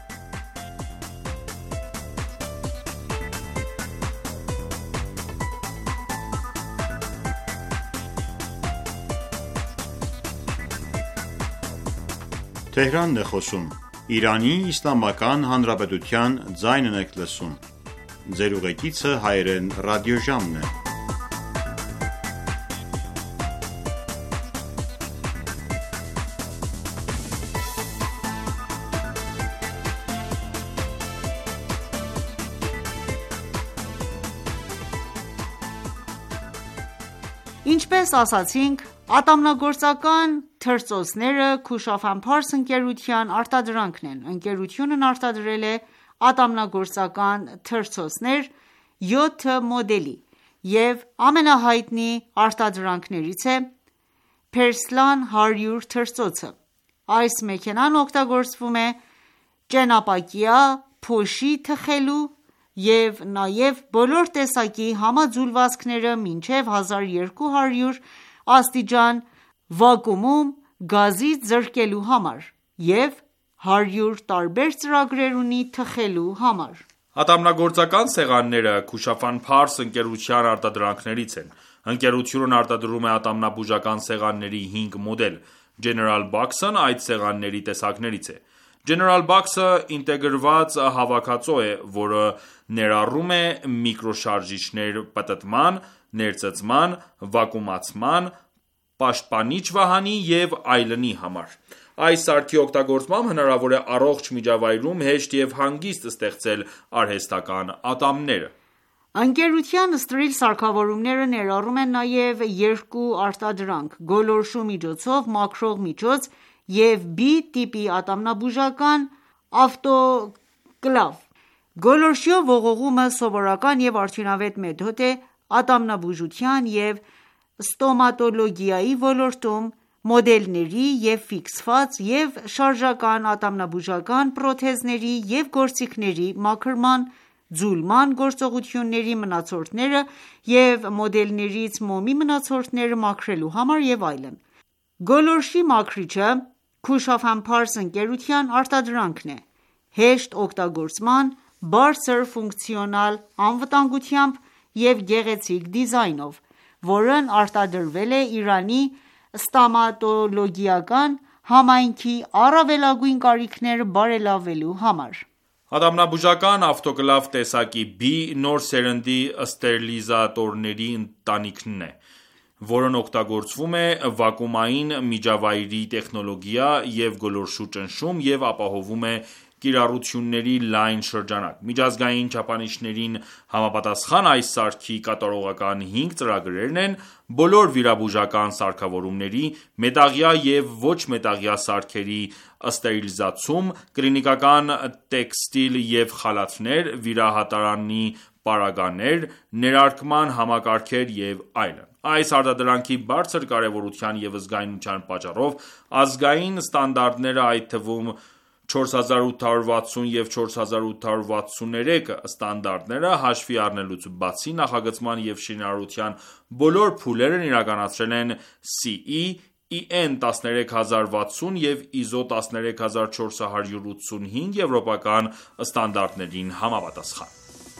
Ինչպես ասացինք, ատամնագործական թրծոցները Kushaf & Pars ընկերության արտադրանքն են: Ընկերությունն արտադրել է ատամնագործական թրծոցներ 7 մոդելի և ամենահայտնի արտադրանքներից է Perslan 100 թրծոցը: Այս մեքենան օգտագործվում է ճենապակյա փոշի թխելու և նաև բոլոր տեսակի համաձուլվածքները մինչև 1200 աստիճան վակուումում գազից զրկելու համար և 100 տարբեր ծրագրեր ունի թխելու համար: Ատամնագործական սեղանները Kushaf & Pars ընկերության արտադրանքներից են: Ընկերությունն արտադրում է ատամնաբուժական սեղանների 5 մոդել: General Box-ն այդ սեղանների տեսակներից է: General Box-ը ինտեգրված հավաքածու է, որը ներառում է միկրոշարժիչներ պտտման, ներծծման, վակուումացման, պաշտպանիչ վահանի և այլնի համար: Այս սարքի օգտագործմամբ հնարավոր է առողջ միջավայրում հեշտ և հանգիստ ստեղծել արհեստական ատամներ: Ընկերության ստրիլ սարքավորումները ներառում են նաև երկու արտադրանք՝ գոլորշու միջոցով մաքրող միջոց և B տիպի ատամնաբուժական ավտոկլավ: Գոլորշիով ողողումը սովորական և արդյունավետ մեթոդ է ատամնաբուժության և ստոմատոլոգիայի ոլորտում: Մոդելների և ֆիքսված և շարժական ատամնաբուժական պրոթեզների և գործիքների մաքրման, ձուլման գործողությունների մնացորդները և մոդելներից մոմի մնացորդները մաքրելու համար և այլն: Գոլորշի մաքրիչը Kushaf & Pars ընկերության արտադրանքն է՝ հեշտ օգտագործման, բարձր ֆունկցիոնալ անվտանգությամբ և գեղեցիկ դիզայնով, որն արտադրվել է Իրանի ստոմատոլոգիական համայնքի առավելագույն կարիքները բարելավելու համար: Ատամնաբուժական ավտոկլավ տեսակի B նոր սերնդի ստերիլիզատորների ընտանիքն է, որն օգտագործում է վակուումային միջավայրի տեխնոլոգիա և գոլորշու ճնշում և ապահովում է կիրառությունների լայն շրջանակ: Միջազգային չափանիշներին համապատասխան, այս սարքի կատարողական 5 ծրագրերն են բոլոր վիրաբուժական սարքավորումների, մետաղյա և ոչ մետաղյա սարքերի ստերիլիզացում, կլինիկական տեքստիլ և խլաթներ, վիրահատարանի պարագաներ, ներարկման համակարգեր և այլն: Այս արտադրանքի բարձր կարևորության և զգայունության պատճառով, ազգային ստանդարտները, այդ թվում 4860 և 4863 ստանդարտները հաշվի առնելուց բացի, նախագծման և շինարարության բոլոր փուլերն իրականացրել են CE, EN 13060 և ISO 13485 եվրոպական ստանդարտներին համապատասխան: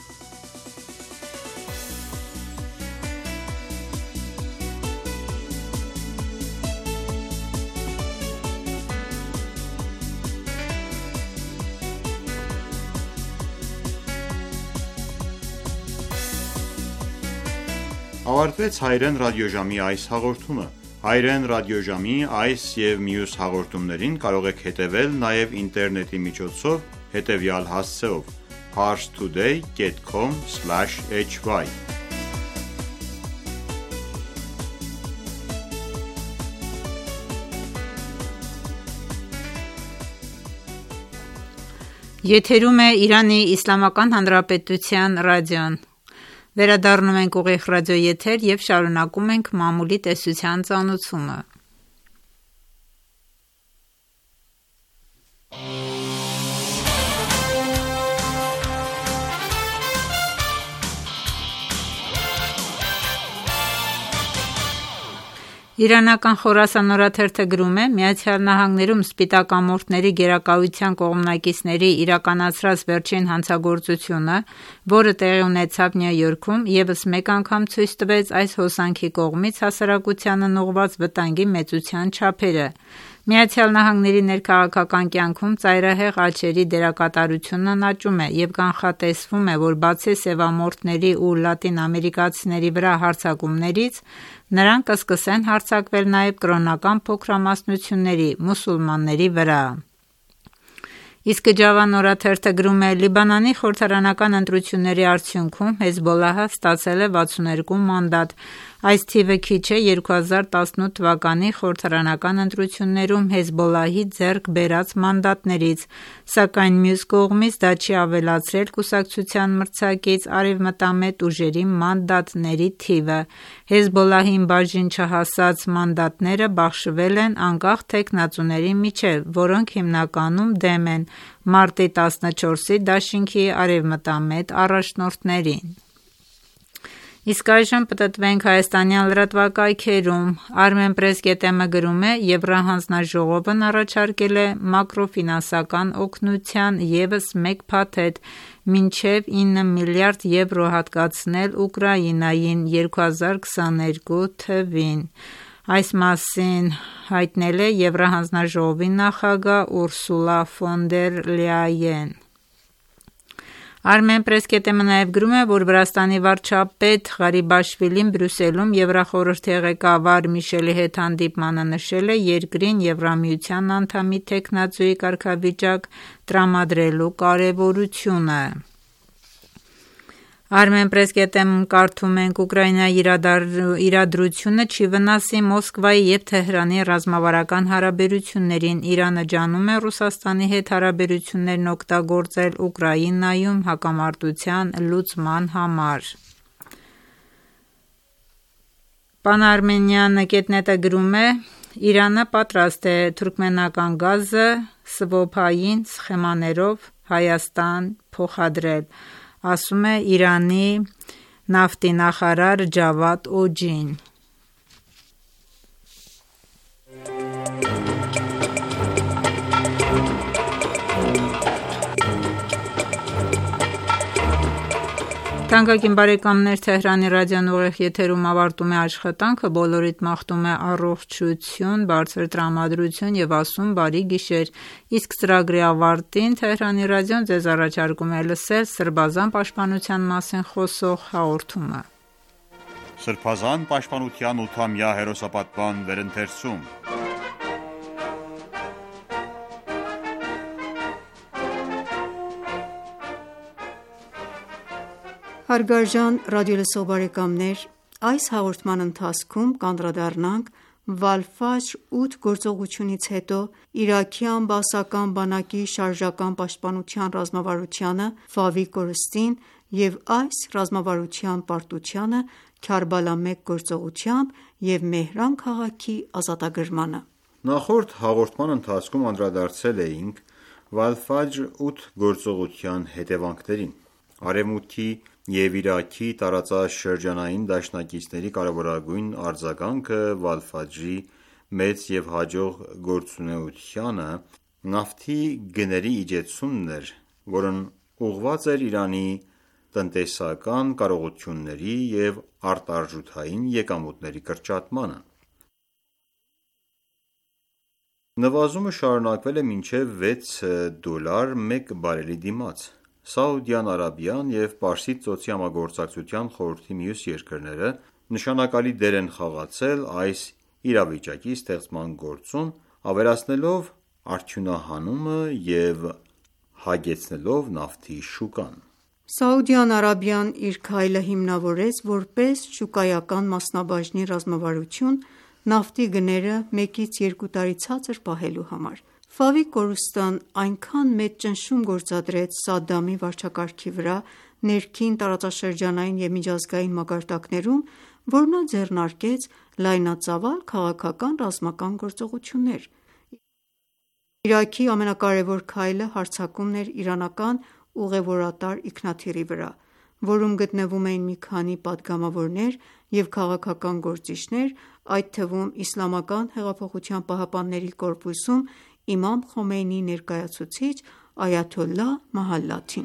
Ավարտվեց հայրեն ռադիոժամի այս հաղորդումը: Հայրեն ռադիոժամի այս և մյուս հաղորդումներին կարող եք հետևել նաև ինտերնետի միջոցով հետևյալ հասցեով՝ parstoday.com/hy: Եթերում է Իրանի Իսլամական Հանրապետության ռադիոն: Վերադառնում ենք ուղիղ ռադիոեթեր և շարունակում ենք մամուլի տեսության ծանոթումը: Իրանական Խորասան օրաթերթը գրում է. ԱՄՆ-ում սպիտակամորթների գերակայության կողմնակիցների իրականացրած վերջին հանցագործությունը, որը տեղի ունեցավ Նյու Յորքում, ևս մեկ անգամ ցույց տվեց այս հոսանքի կողմից հասարակությանն ուղղված վտանգի մեծության չափերը։ ԱՄՆ-ի ներքաղաքական կյանքում ծայրահեղ աջերի դերակատարությունն աճում է և կանխատեսվում է, որ բացի սևամորթների ու լատինամերիկացիների վրա հարձակումներից, նրանք կսկսեն հարձակվել նաև կրոնական փոքրամասնությունների՝ մուսուլմանների վրա։ Իսկ Ջավան օրաթերթը գրում է. Լիբանանի խորհրդարանական ընտրությունների արդյունքում Հեզբոլլահը ստացել է 62 մանդատ։ Այս թիվը քիչ է 2018 թվականի խորհրդարանական ընտրություններում Հեզբոլլահի ձեռք բերած մանդատներից, սակայն մյուս կողմից դա չի ավելացրել կուսակցության մրցակից արևմտամետ ուժերի մանդատների թիվը։ Հեզբոլլահին բաժին չհասած մանդատները բաշխվել են անկախ թեկնածուների միջև, որոնք հիմնականում դեմ են մարտի 14-ի դաշինքի արևմտամետ առաջնորդներին։ Իսկ այժմ պտտվենք հայաստանյան լրատվակայքերում։ Armenpress.am-ը գրում է. Եվրահանձնաժողովն առաջարկել է մակրոֆինանսական օգնության ևս մեկ փաթեթ մինչև 9 միլիարդ եվրո հատկացնել Ուկրաինային 2022 թվին։ Այս մասին հայտնել է Եվրահանձնաժողովի նախագահ Ուրսուլա ֆոն դեր Լյայեն։ Armenpress.am-ը նաև գրում է, որ Վրաստանի վարչապետ Ղարիբաշվիլին Բրյուսելում Եվրախորհրդի ղեկավար Միշելի հետ հանդիպմանը նշել է երկրին Եվրամիության անդամի թեկնածուի կարգավիճակ տրամադրելու կարևորությունը։ Armenpress.am-ում կարդում ենք. Ուկրաինայի իրադրությունը չի վնասի Մոսկվայի և Թեհրանի ռազմավարական հարաբերություններին։ Իրանը ջանում է Ռուսաստանի հետ հարաբերություններն օգտագործել Ուկրաինայում հակամարտության լուծման համար։ Pan-Armenian.net-ը գրում է. Իրանը պատրաստ է թուրքմենական գազը սվոփային սխեմաներով Հայաստան փոխադրել, ասում է Իրանի նավթի նախարար Ջավադ Օջին։ Թանկագին բարեկամներ, Թեհրանի ռադիոն ուղիղ եթերում ավարտում է աշխատանքը, բոլորիդ մաղթում է առողջություն, բարձր տրամադրություն և ասում բարի գիշեր, իսկ ծրագրի ավարտին Թեհրանի ռադիոն ձեզ առաջարկում է լսել Սրբազան պաշտպանության մասին խոսող հաղորդումը։ Սրբազան պաշտպանության 8-ամյա հերոսապատման վերընթերցում։ Հարգարժան ռադիոլսող բարեկամներ, այս հաղորդման ընթացքում կանդրադառնանք Վալֆաջր 8 գործողությունից հետո իրաքյան բաասական բանակի շարժական պաշտպանության ռազմավարությանը, Ֆավի կորստին և այս ռազմավարության պարտությանը Քարբալա 1 գործողությամբ և Մեհրան քաղաքի ազատագրմանը։ Նախորդ հաղորդման ընթացքում անդրադարձել էինք Վալֆաջր 8 գործողության հետևանքներին։ Արևմուտքի և Իրաքի տարածաշրջանային դաշնակիցների կարևորագույն արձագանքը Վալֆաջրի մեծ և հաջող գործունեությանը նավթի գների իջեցումն էր, որն ուղղված էր Իրանի տնտեսական կարողությունների և արտարժութային եկամուտների կրճատմանը։ Նվազումը շարունակվել է մինչև $6 մեկ բարելի դիմաց։ Սաուդյան Արաբիան և Պարսից ծոցի համագործակցության խորհրդի մյուս երկրները նշանակալի դեր են խաղացել այս իրավիճակի ստեղծման գործում, ավելացնելով արդյունահանումը և հագեցնելով նավթի շուկան։ Սաուդյան Արաբիան իր քայլը հիմնավորեց որպես շուկայական մասնաբաժնի ռազմավարություն նավթի գները 1-2 տարի ցածր պահելու համար։ Ֆավի կորուստն այնքան մեծ ճնշում գործադրեց Սադամի վարչակարգի վրա ներքին, տարածաշրջանային և միջազգային մակարդակներում, որ նա ձեռնարկեց լայնածավալ քաղաքական ռազմական գործողություններ։ Իրաքի ամենակարևոր քայլը հարձակումն էր իրանական ուղևորատար ինքնաթիռի վրա, որում գտնվում էին մի քանի պատգամավորներ և քաղաքական գործիչներ, այդ թվում Իսլամական հեղափոխության պահապանների կորպուսում իմամ Խոմեյնիի ներկայացուցիչ այաթոլլահ Մահալաթին: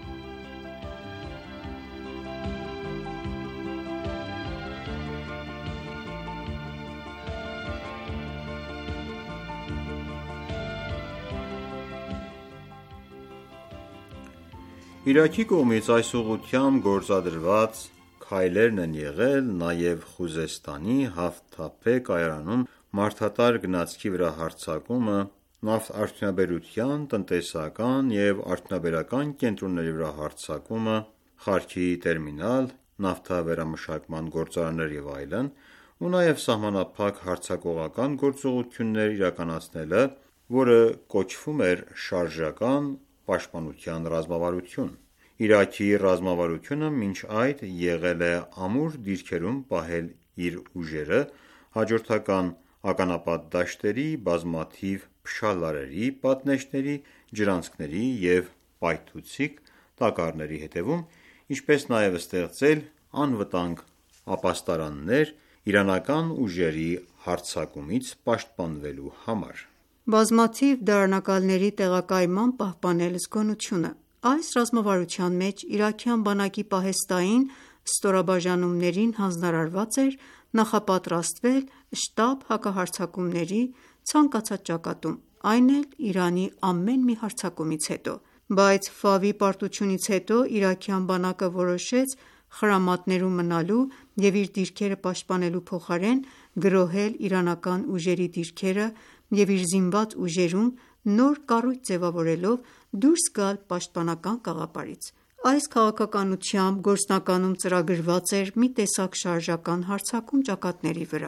Իրաքի կողմից այս ուղղությամբ գործադրված քայլերն են եղել նաև Խուզեստանի Հավթափե կայարանում մարդատար գնացքի վրա հարձակումը, նավթարդյունաբերության, տնտեսական և արդյունաբերական կենտրոնների վրա հարձակումը, Խարքի տերմինալ, նավթավերամշակման գործարաններ և այլն, ու նաև սահմանափակ հարձակողական գործողություններ իրականացնելը, որը կոչվում էր շարժական պաշտպանության ռազմավարություն: Իրաքի ռազմավարությունը մինչ այդ եղել է ամուր դիրքերում պահել իր ուժերը հաջորդական ականապատ դաշտերի, բազմաթիվ փշալարերի, պատնեշների, ջրանցքների և պայթուցիկ տակառների հետևում, ինչպես նաև ստեղծել անվտանգ ապաստարաններ իրանական ուժերի հարձակումից պաշտպանվելու համար: Բազմաթիվ դարանակալների տեղակայմամբ պահպանել զգոնությունը Այս ռազմավարության մեջ իրաքյան բանակի պահեստային ստորաբաժանումներին հանձնարարված էր նախապատրաստվել շտապ հակահարձակումների ցանկացած ճակատում, այն էլ Իրանի ամեն մի հարձակումից հետո: Բայց Ֆավի պարտությունից հետո իրաքյան բանակը որոշեց խրամատներում մնալու և իր դիրքերը պաշտպանելու փոխարեն գրոհել իրանական ուժերի դիրքերը և իր զինված ուժերում նոր կառույց ձևավորելով դուրս գալ պաշտպանական գաղափարից: Այս քաղաքականությամբ գործնականում ծրագրված էր մի տեսակ շարժական հարձակում ճակատների վրա,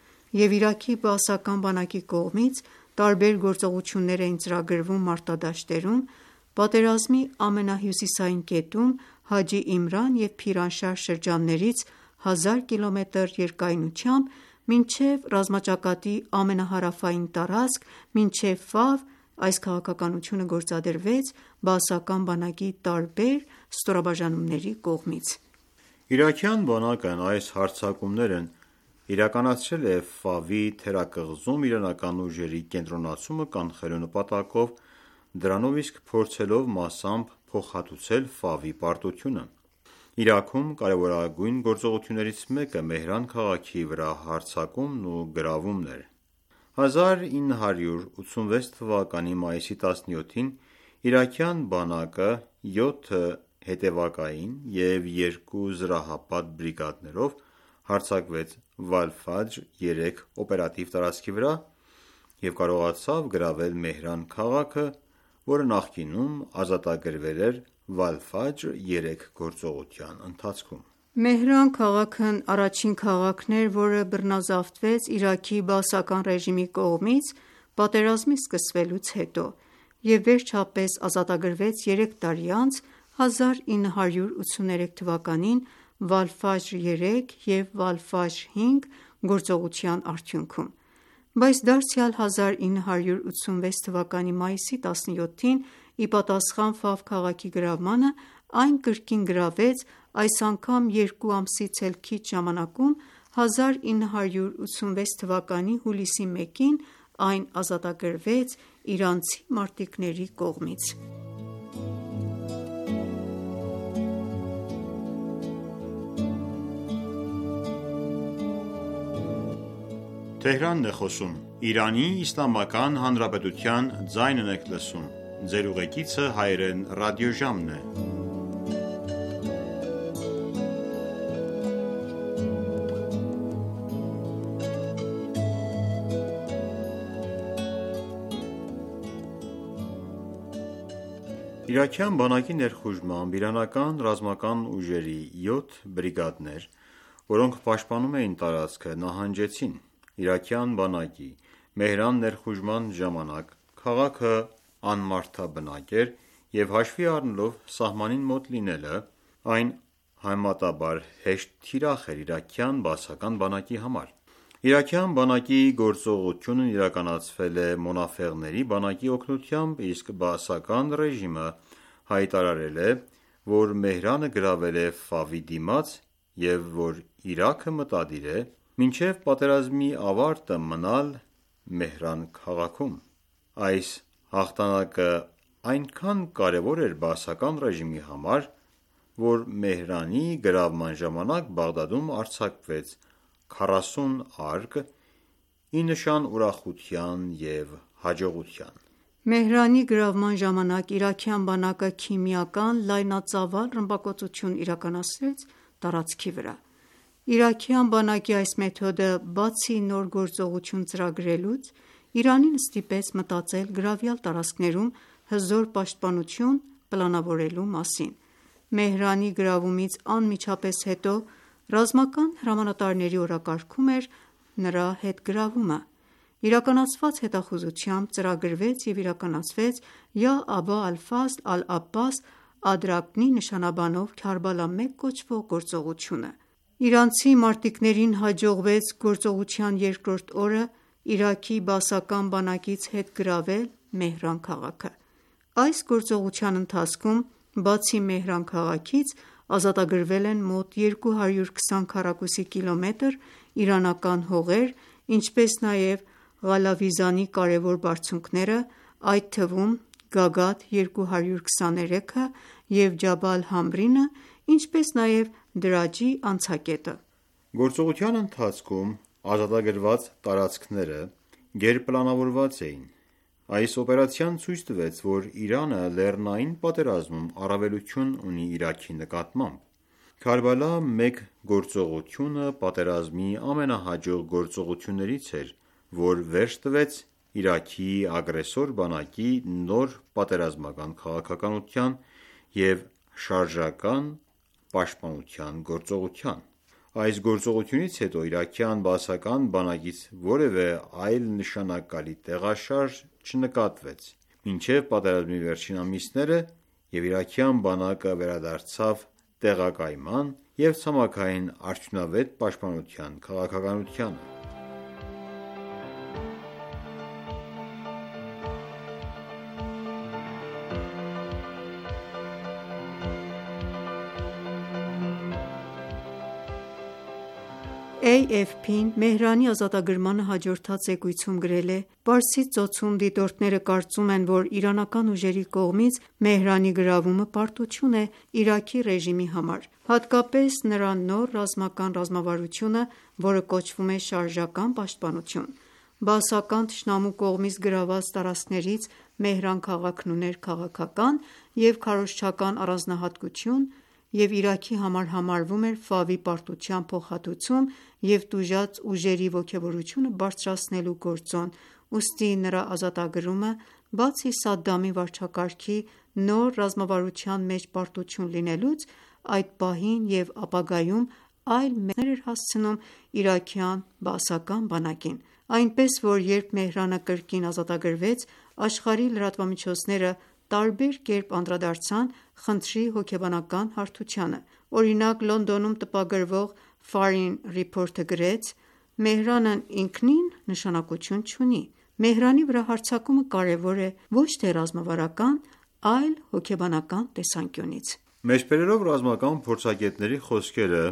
և Իրաքի բաասական բանակի կողմից տարբեր գործողություններ էին ծրագրվում մարտադաշտերում, պատերազմի ամենահյուսիսային կետում Հաջի Իմրան և Փիրանշահր շրջաններից 1000 կմ երկայնությամբ մինչև ռազմաճակատի ամենահարավային տարածք մինչև Ֆավ այս քաղաքականությունը գործադրվեց բաասական բանակի տարբեր ստորաբաժանումների կողմից: Իրաքյան բանակն այս հարձակումներն իրականացրել է Ֆավի թերակղզում իրանական ուժերի կենտրոնացումը կանխելու նպատակով, դրանով իսկ փորձելով մասամբ փոխհատուցել Ֆավի պարտությունը: Իրաքում կարևորագույն գործողություններից մեկը Մեհրան քաղաքի վրա հարձակումն ու գրավումն էր: 1986 թվականի մայիսի 17-ին իրաքյան բանակը 7 հետևակային և 2 զրահապատ բրիգադներով հարձակվեց Վալ-Ֆաջր 3 օպերատիվ տարածքի վրա և կարողացավ գրավել Մեհրան քաղաքը, որը նախկինում ազատագրվել էր Վալ-Ֆաջր 3 գործողության ընթացքում: Մեհրան քաղաքն առաջին քաղաքն էր, որը բռնազավթվեց Իրաքի բաասական ռեժիմի կողմից պատերազմի սկսվելուց հետո և վերջապես ազատագրվեց 3 տարի անց 1983 թվականին Վալ-Ֆաջր 3 և Վալ-Ֆաջր 5 գործողության արդյունքում: Բայց դարձյալ 1986 թվականի մայիսի 17-ին ի պատասխան Ֆավ քաղաքի գրավմանը, այն կրկին գրավվեց այս անգամ 2 ամսից էլ քիչ ժամանակում 1986 թվականի հուլիսի 1-ին այն ազատագրվեց իրանցի մարտիկների կողմից: Իրաքյան բանակի ներխուժմամբ իրանական ռազմական ուժերի 7 բրիգադներ, որոնք պաշտպանում էին տարածքը, նահանջեցին: Իրաքյան բանակի Մեհրան ներխուժման ժամանակ քաղաքը անմարդաբնակ էր և հաշվի առնելով սահմանին մոտ լինելը, այն համեմատաբար հեշտ թիրախ էր իրաքյան բաասական բանակի համար: Իրաքյան բանակի գործողությունն իրականացվել է Մոնաֆեղների բանակի օգնությամբ, իսկ բաասական ռեժիմը հայտարարել է, որ Մեհրանը գրավել է Ֆավի դիմաց և որ Իրաքը մտադիր է մինչև պատերազմի ավարտը մնալ Մեհրան քաղաքում։ Այս հաղթանակը այնքան կարևոր էր բաասական ռեժիմի համար, որ Մեհրանի գրավման ժամանակ Բաղդադում արձակվեց 40 արկ՝ ի նշան ուրախության և հաջողության։ Մեհրանի գրավման ժամանակ իրաքյան բանակը քիմիական լայնածավալ ռմբակոծություն իրականացրեց տարածքի վրա։ Իրաքյան բանակի այս մեթոդը, բացի նոր գործողություն ծրագրելուց, Իրանին ստիպեց մտածել գրավյալ տարածքներում հզոր պաշտպանություն պլանավորելու մասին։ Մեհրանի գրավումից անմիջապես հետո ռազմական հրամանատարների օրակարգում էր նրա հետգրավումը։ Իրականացված հետախուզությամբ ծրագրվեց և իրականացվեց «Յա Աբա Ալ-Ֆազլ Ալ-Աբբաս» Ադրաբնի նշանաբանով Քարբալա 1 կոչվող գործողությունը։ Իրանցի մարտիկներին հաջողվեց գործողության երկրորդ օրը Իրաքի բաասական բանակից հետգրավել Մեհրան քաղաքը։ Այս գործողության ընթացքում, բացի Մեհրան քաղաքից, ազատագրվել են մոտ 220 քառակուսի կիլոմետր իրանական հողեր, ինչպես նաև Ղալավիզանի կարևոր բարձունքները, այդ թվում Գագաթ 223-ը և Ջաբալ Համրինը, ինչպես նաև Դրաջի անցակետը։ Գործողության ընթացքում ազատագրված տարածքները գերպլանավորված էին։ Այս օպերացիան ցույց տվեց, որ Իրանը լեռնային պատերազմում առավելություն ունի Իրաքի նկատմամբ։ Քարբալա 1 գործողությունը պատերազմի ամենահաջող գործողություններից էր, որ վերջ տվեց Իրաքի ագրեսոր բանակի նոր պատերազմական քաղաքականության և շարժական պաշտպանության գործողության։ Այս գործողությունից հետո իրաքյան բաասական բանակից որևէ այլ նշանակալի տեղաշարժ չնկատվեց մինչև պատերազմի վերջին ամիսները, և իրաքյան բանակը վերադարձավ տեղակայման և ցամաքային արդյունավետ պաշտպանության քաղաքականությանը։ AFP-ն Մեհրանի ազատագրմանը հաջորդած զեկույցում գրել է. «Պարսից ծոցում դիտորդները կարծում են, որ իրանական ուժերի կողմից Մեհրանի գրավումը պարտություն է Իրաքի ռեժիմի համար, հատկապես նրա նոր ռազմական ռազմավարությունը, որը կոչվում է շարժական պաշտպանություն։ Բաասական թշնամու կողմից գրավված տարածքներից Մեհրան քաղաքն ուներ քաղաքական և քարոզչական առանձնահատկություն և Իրաքի համար համարվում էր Ֆավի պարտության փոխհատուցում և տուժած ուժերի ոգևորությունը բարձրացնելու գործոն, ուստի նրա ազատագրումը, բացի Սադամի վարչակարգի նոր ռազմավարության մեջ պարտություն լինելուց, այդ պահին և ապագայում այլ մեծներ էր հասցնում իրաքյան բաասական բանակին։ Այնպես որ երբ Մեհրանը կրկին ազատագրվեց, աշխարհի լրատվամիջոցները տարբեր կերպ անդրադարձան խնդրի հոգեբանական հարթությանը։ Օրինակ Լոնդոնում տպագրվող Foreign Report-ը գրեց. «Մեհրանն ինքնին նշանակություն չունի։ Մեհրանի վրա հարձակումը կարևոր է ոչ թե ռազմավարական, այլ հոգեբանական տեսանկյունից»։ Մեջբերելով ռազմական փորձագետների խոսքերը,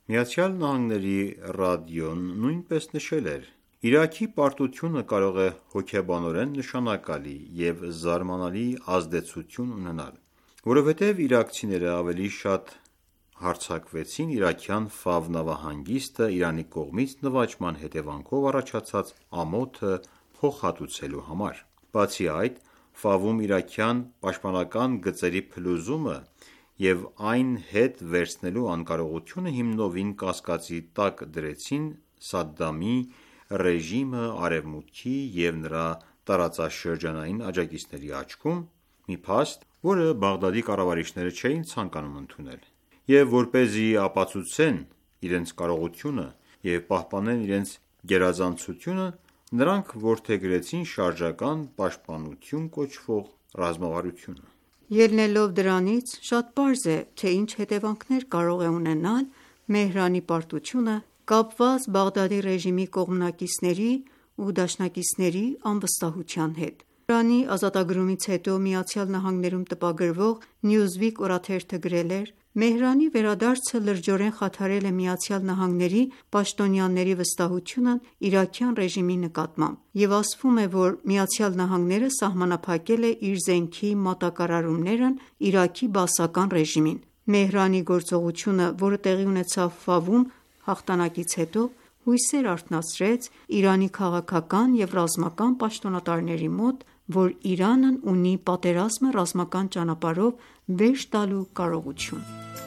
ԱՄՆ ռադիոն նույնպես նշել էր. «Իրաքի պարտությունը կարող է հոգեբանորեն նշանակալի և զարմանալի ազդեցություն ունենալ, որովհետև իրաքցիները ավելի շատ հարձակվեցին իրաքյան Ֆավ նավահանգիստը Իրանի կողմից նվաճման հետևանքով առաջացած ամոթը փոխհատուցելու համար։ Բացի այդ, Ֆավում իրաքյան պաշտպանական գծերի փլուզումը և այն հետ վերցնելու անկարողությունը հիմնովին կասկածի տակ դրեցին Սադամի ռեժիմը Արևմուտքի և նրա տարածաշրջանային աջակիցների աչքում, մի փաստ, որը Բաղդադի կառավարիչները չէին ցանկանում ընդունել, և որպեսզի ապացուցեն իրենց կարողությունը և պահպանեն իրենց գերազանցությունը, նրանք որդեգրեցին շարժական պաշտպանություն կոչվող ռազմավարությունը։ Ելնելով դրանից, շատ պարզ է, թե ինչ հետևանքներ կարող է ունենալ Մեհրանի պարտությունը կապված Բաղդադի ռեժիմի կողմնակիցների ու դաշնակիցների անվստահության հետ։ Իրանի ազատագրումից հետո ԱՄՆ-ում տպագրվող Newsweek օրաթերթը գրել էր. «Մեհրանի վերադարձը լրջորեն խաթարել է ԱՄՆ-ի պաշտոնյաների վստահությունն իրաքյան ռեժիմի նկատմամբ և ասվում է, որ ԱՄՆ-ը սահմանափակել է իր զենքի մատակարարումներն Իրաքի բաասական ռեժիմին»։ Մեհրանի գործողությունը, որը տեղի ունեցավ Ֆավում հաղթանակից հետո, հույսեր արթնացրեց Իրանի քաղաքական և ռազմական պաշտոնատարների մոտ, որ Իրանն ունի պատերազմը ռազմական ճանապարհով վերջ տալու կարողություն։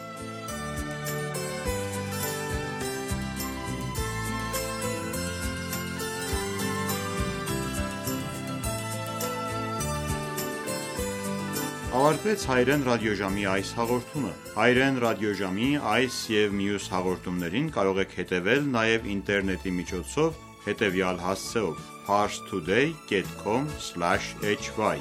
Ավարտվեց Հայրեն ռադիոժամի այս հաղորդումը։ Հայրեն ռադիոժամի այս և մյուս հաղորդումներին կարող եք հետևել նաև ինտերնետի միջոցով հետևյալ հասցեով՝ parstoday.com/hy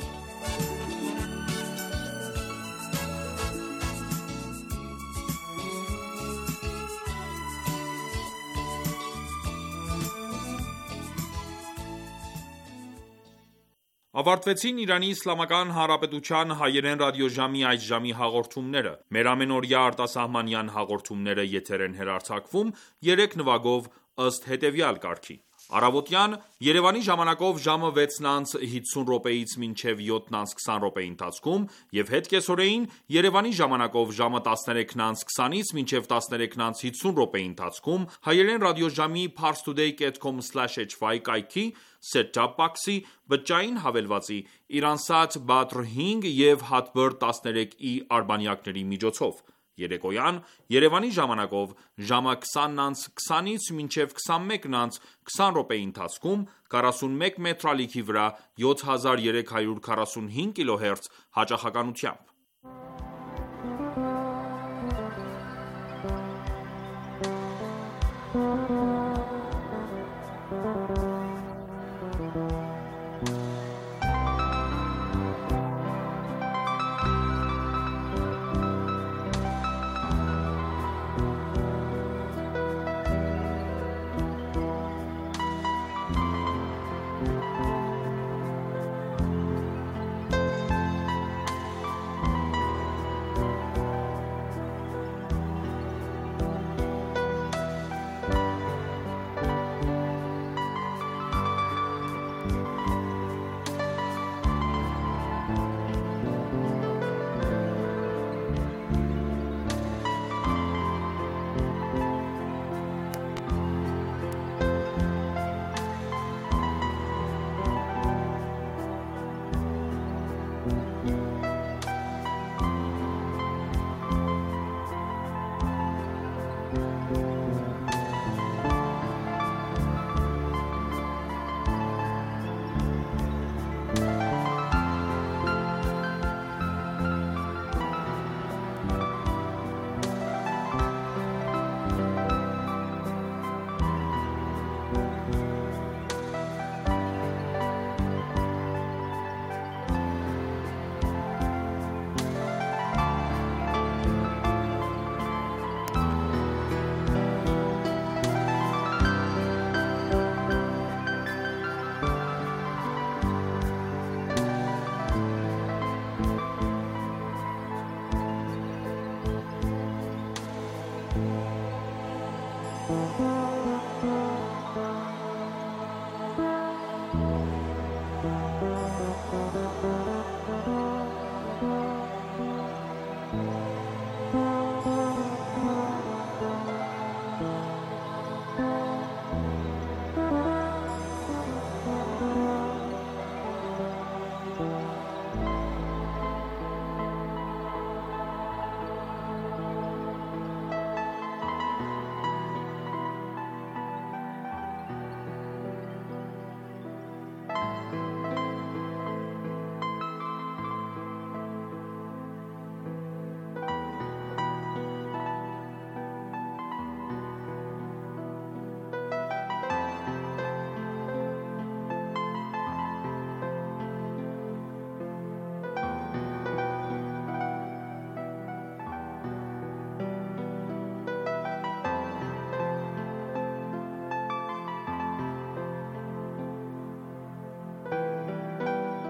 Ավարտվեցին Իրանի Իսլամական Հանրապետության հայերեն ռադիոժամի այս ժամի հաղորդումները։ Մեր ամենօրյա արտասահմանյան հաղորդումները եթեր են հեռարձակվում 3 նվագով ըստ հետևյալ կարգի. Առավոտյան Երևանի ժամանակով ժամը 6:50-ից մինչև 7:20 ընթացքում և հետ կեսօրեին Երևանի ժամանակով ժամը 13:20-ից մինչև 13:50 ընթացքում հայերեն ռադիոժամի parstoday.com/hy կայքի set-top box-ի, բջջային հավելվածի, Iransat Badr 5 և Hotbird 13i արբանյակների միջոցով։ Երեկոյան Երևանի ժամանակով ժամը 20:20-ից մինչև 21:20 ընթացքում 41 մետրալիքի վրա 7345 կՀz հաճախականությամբ։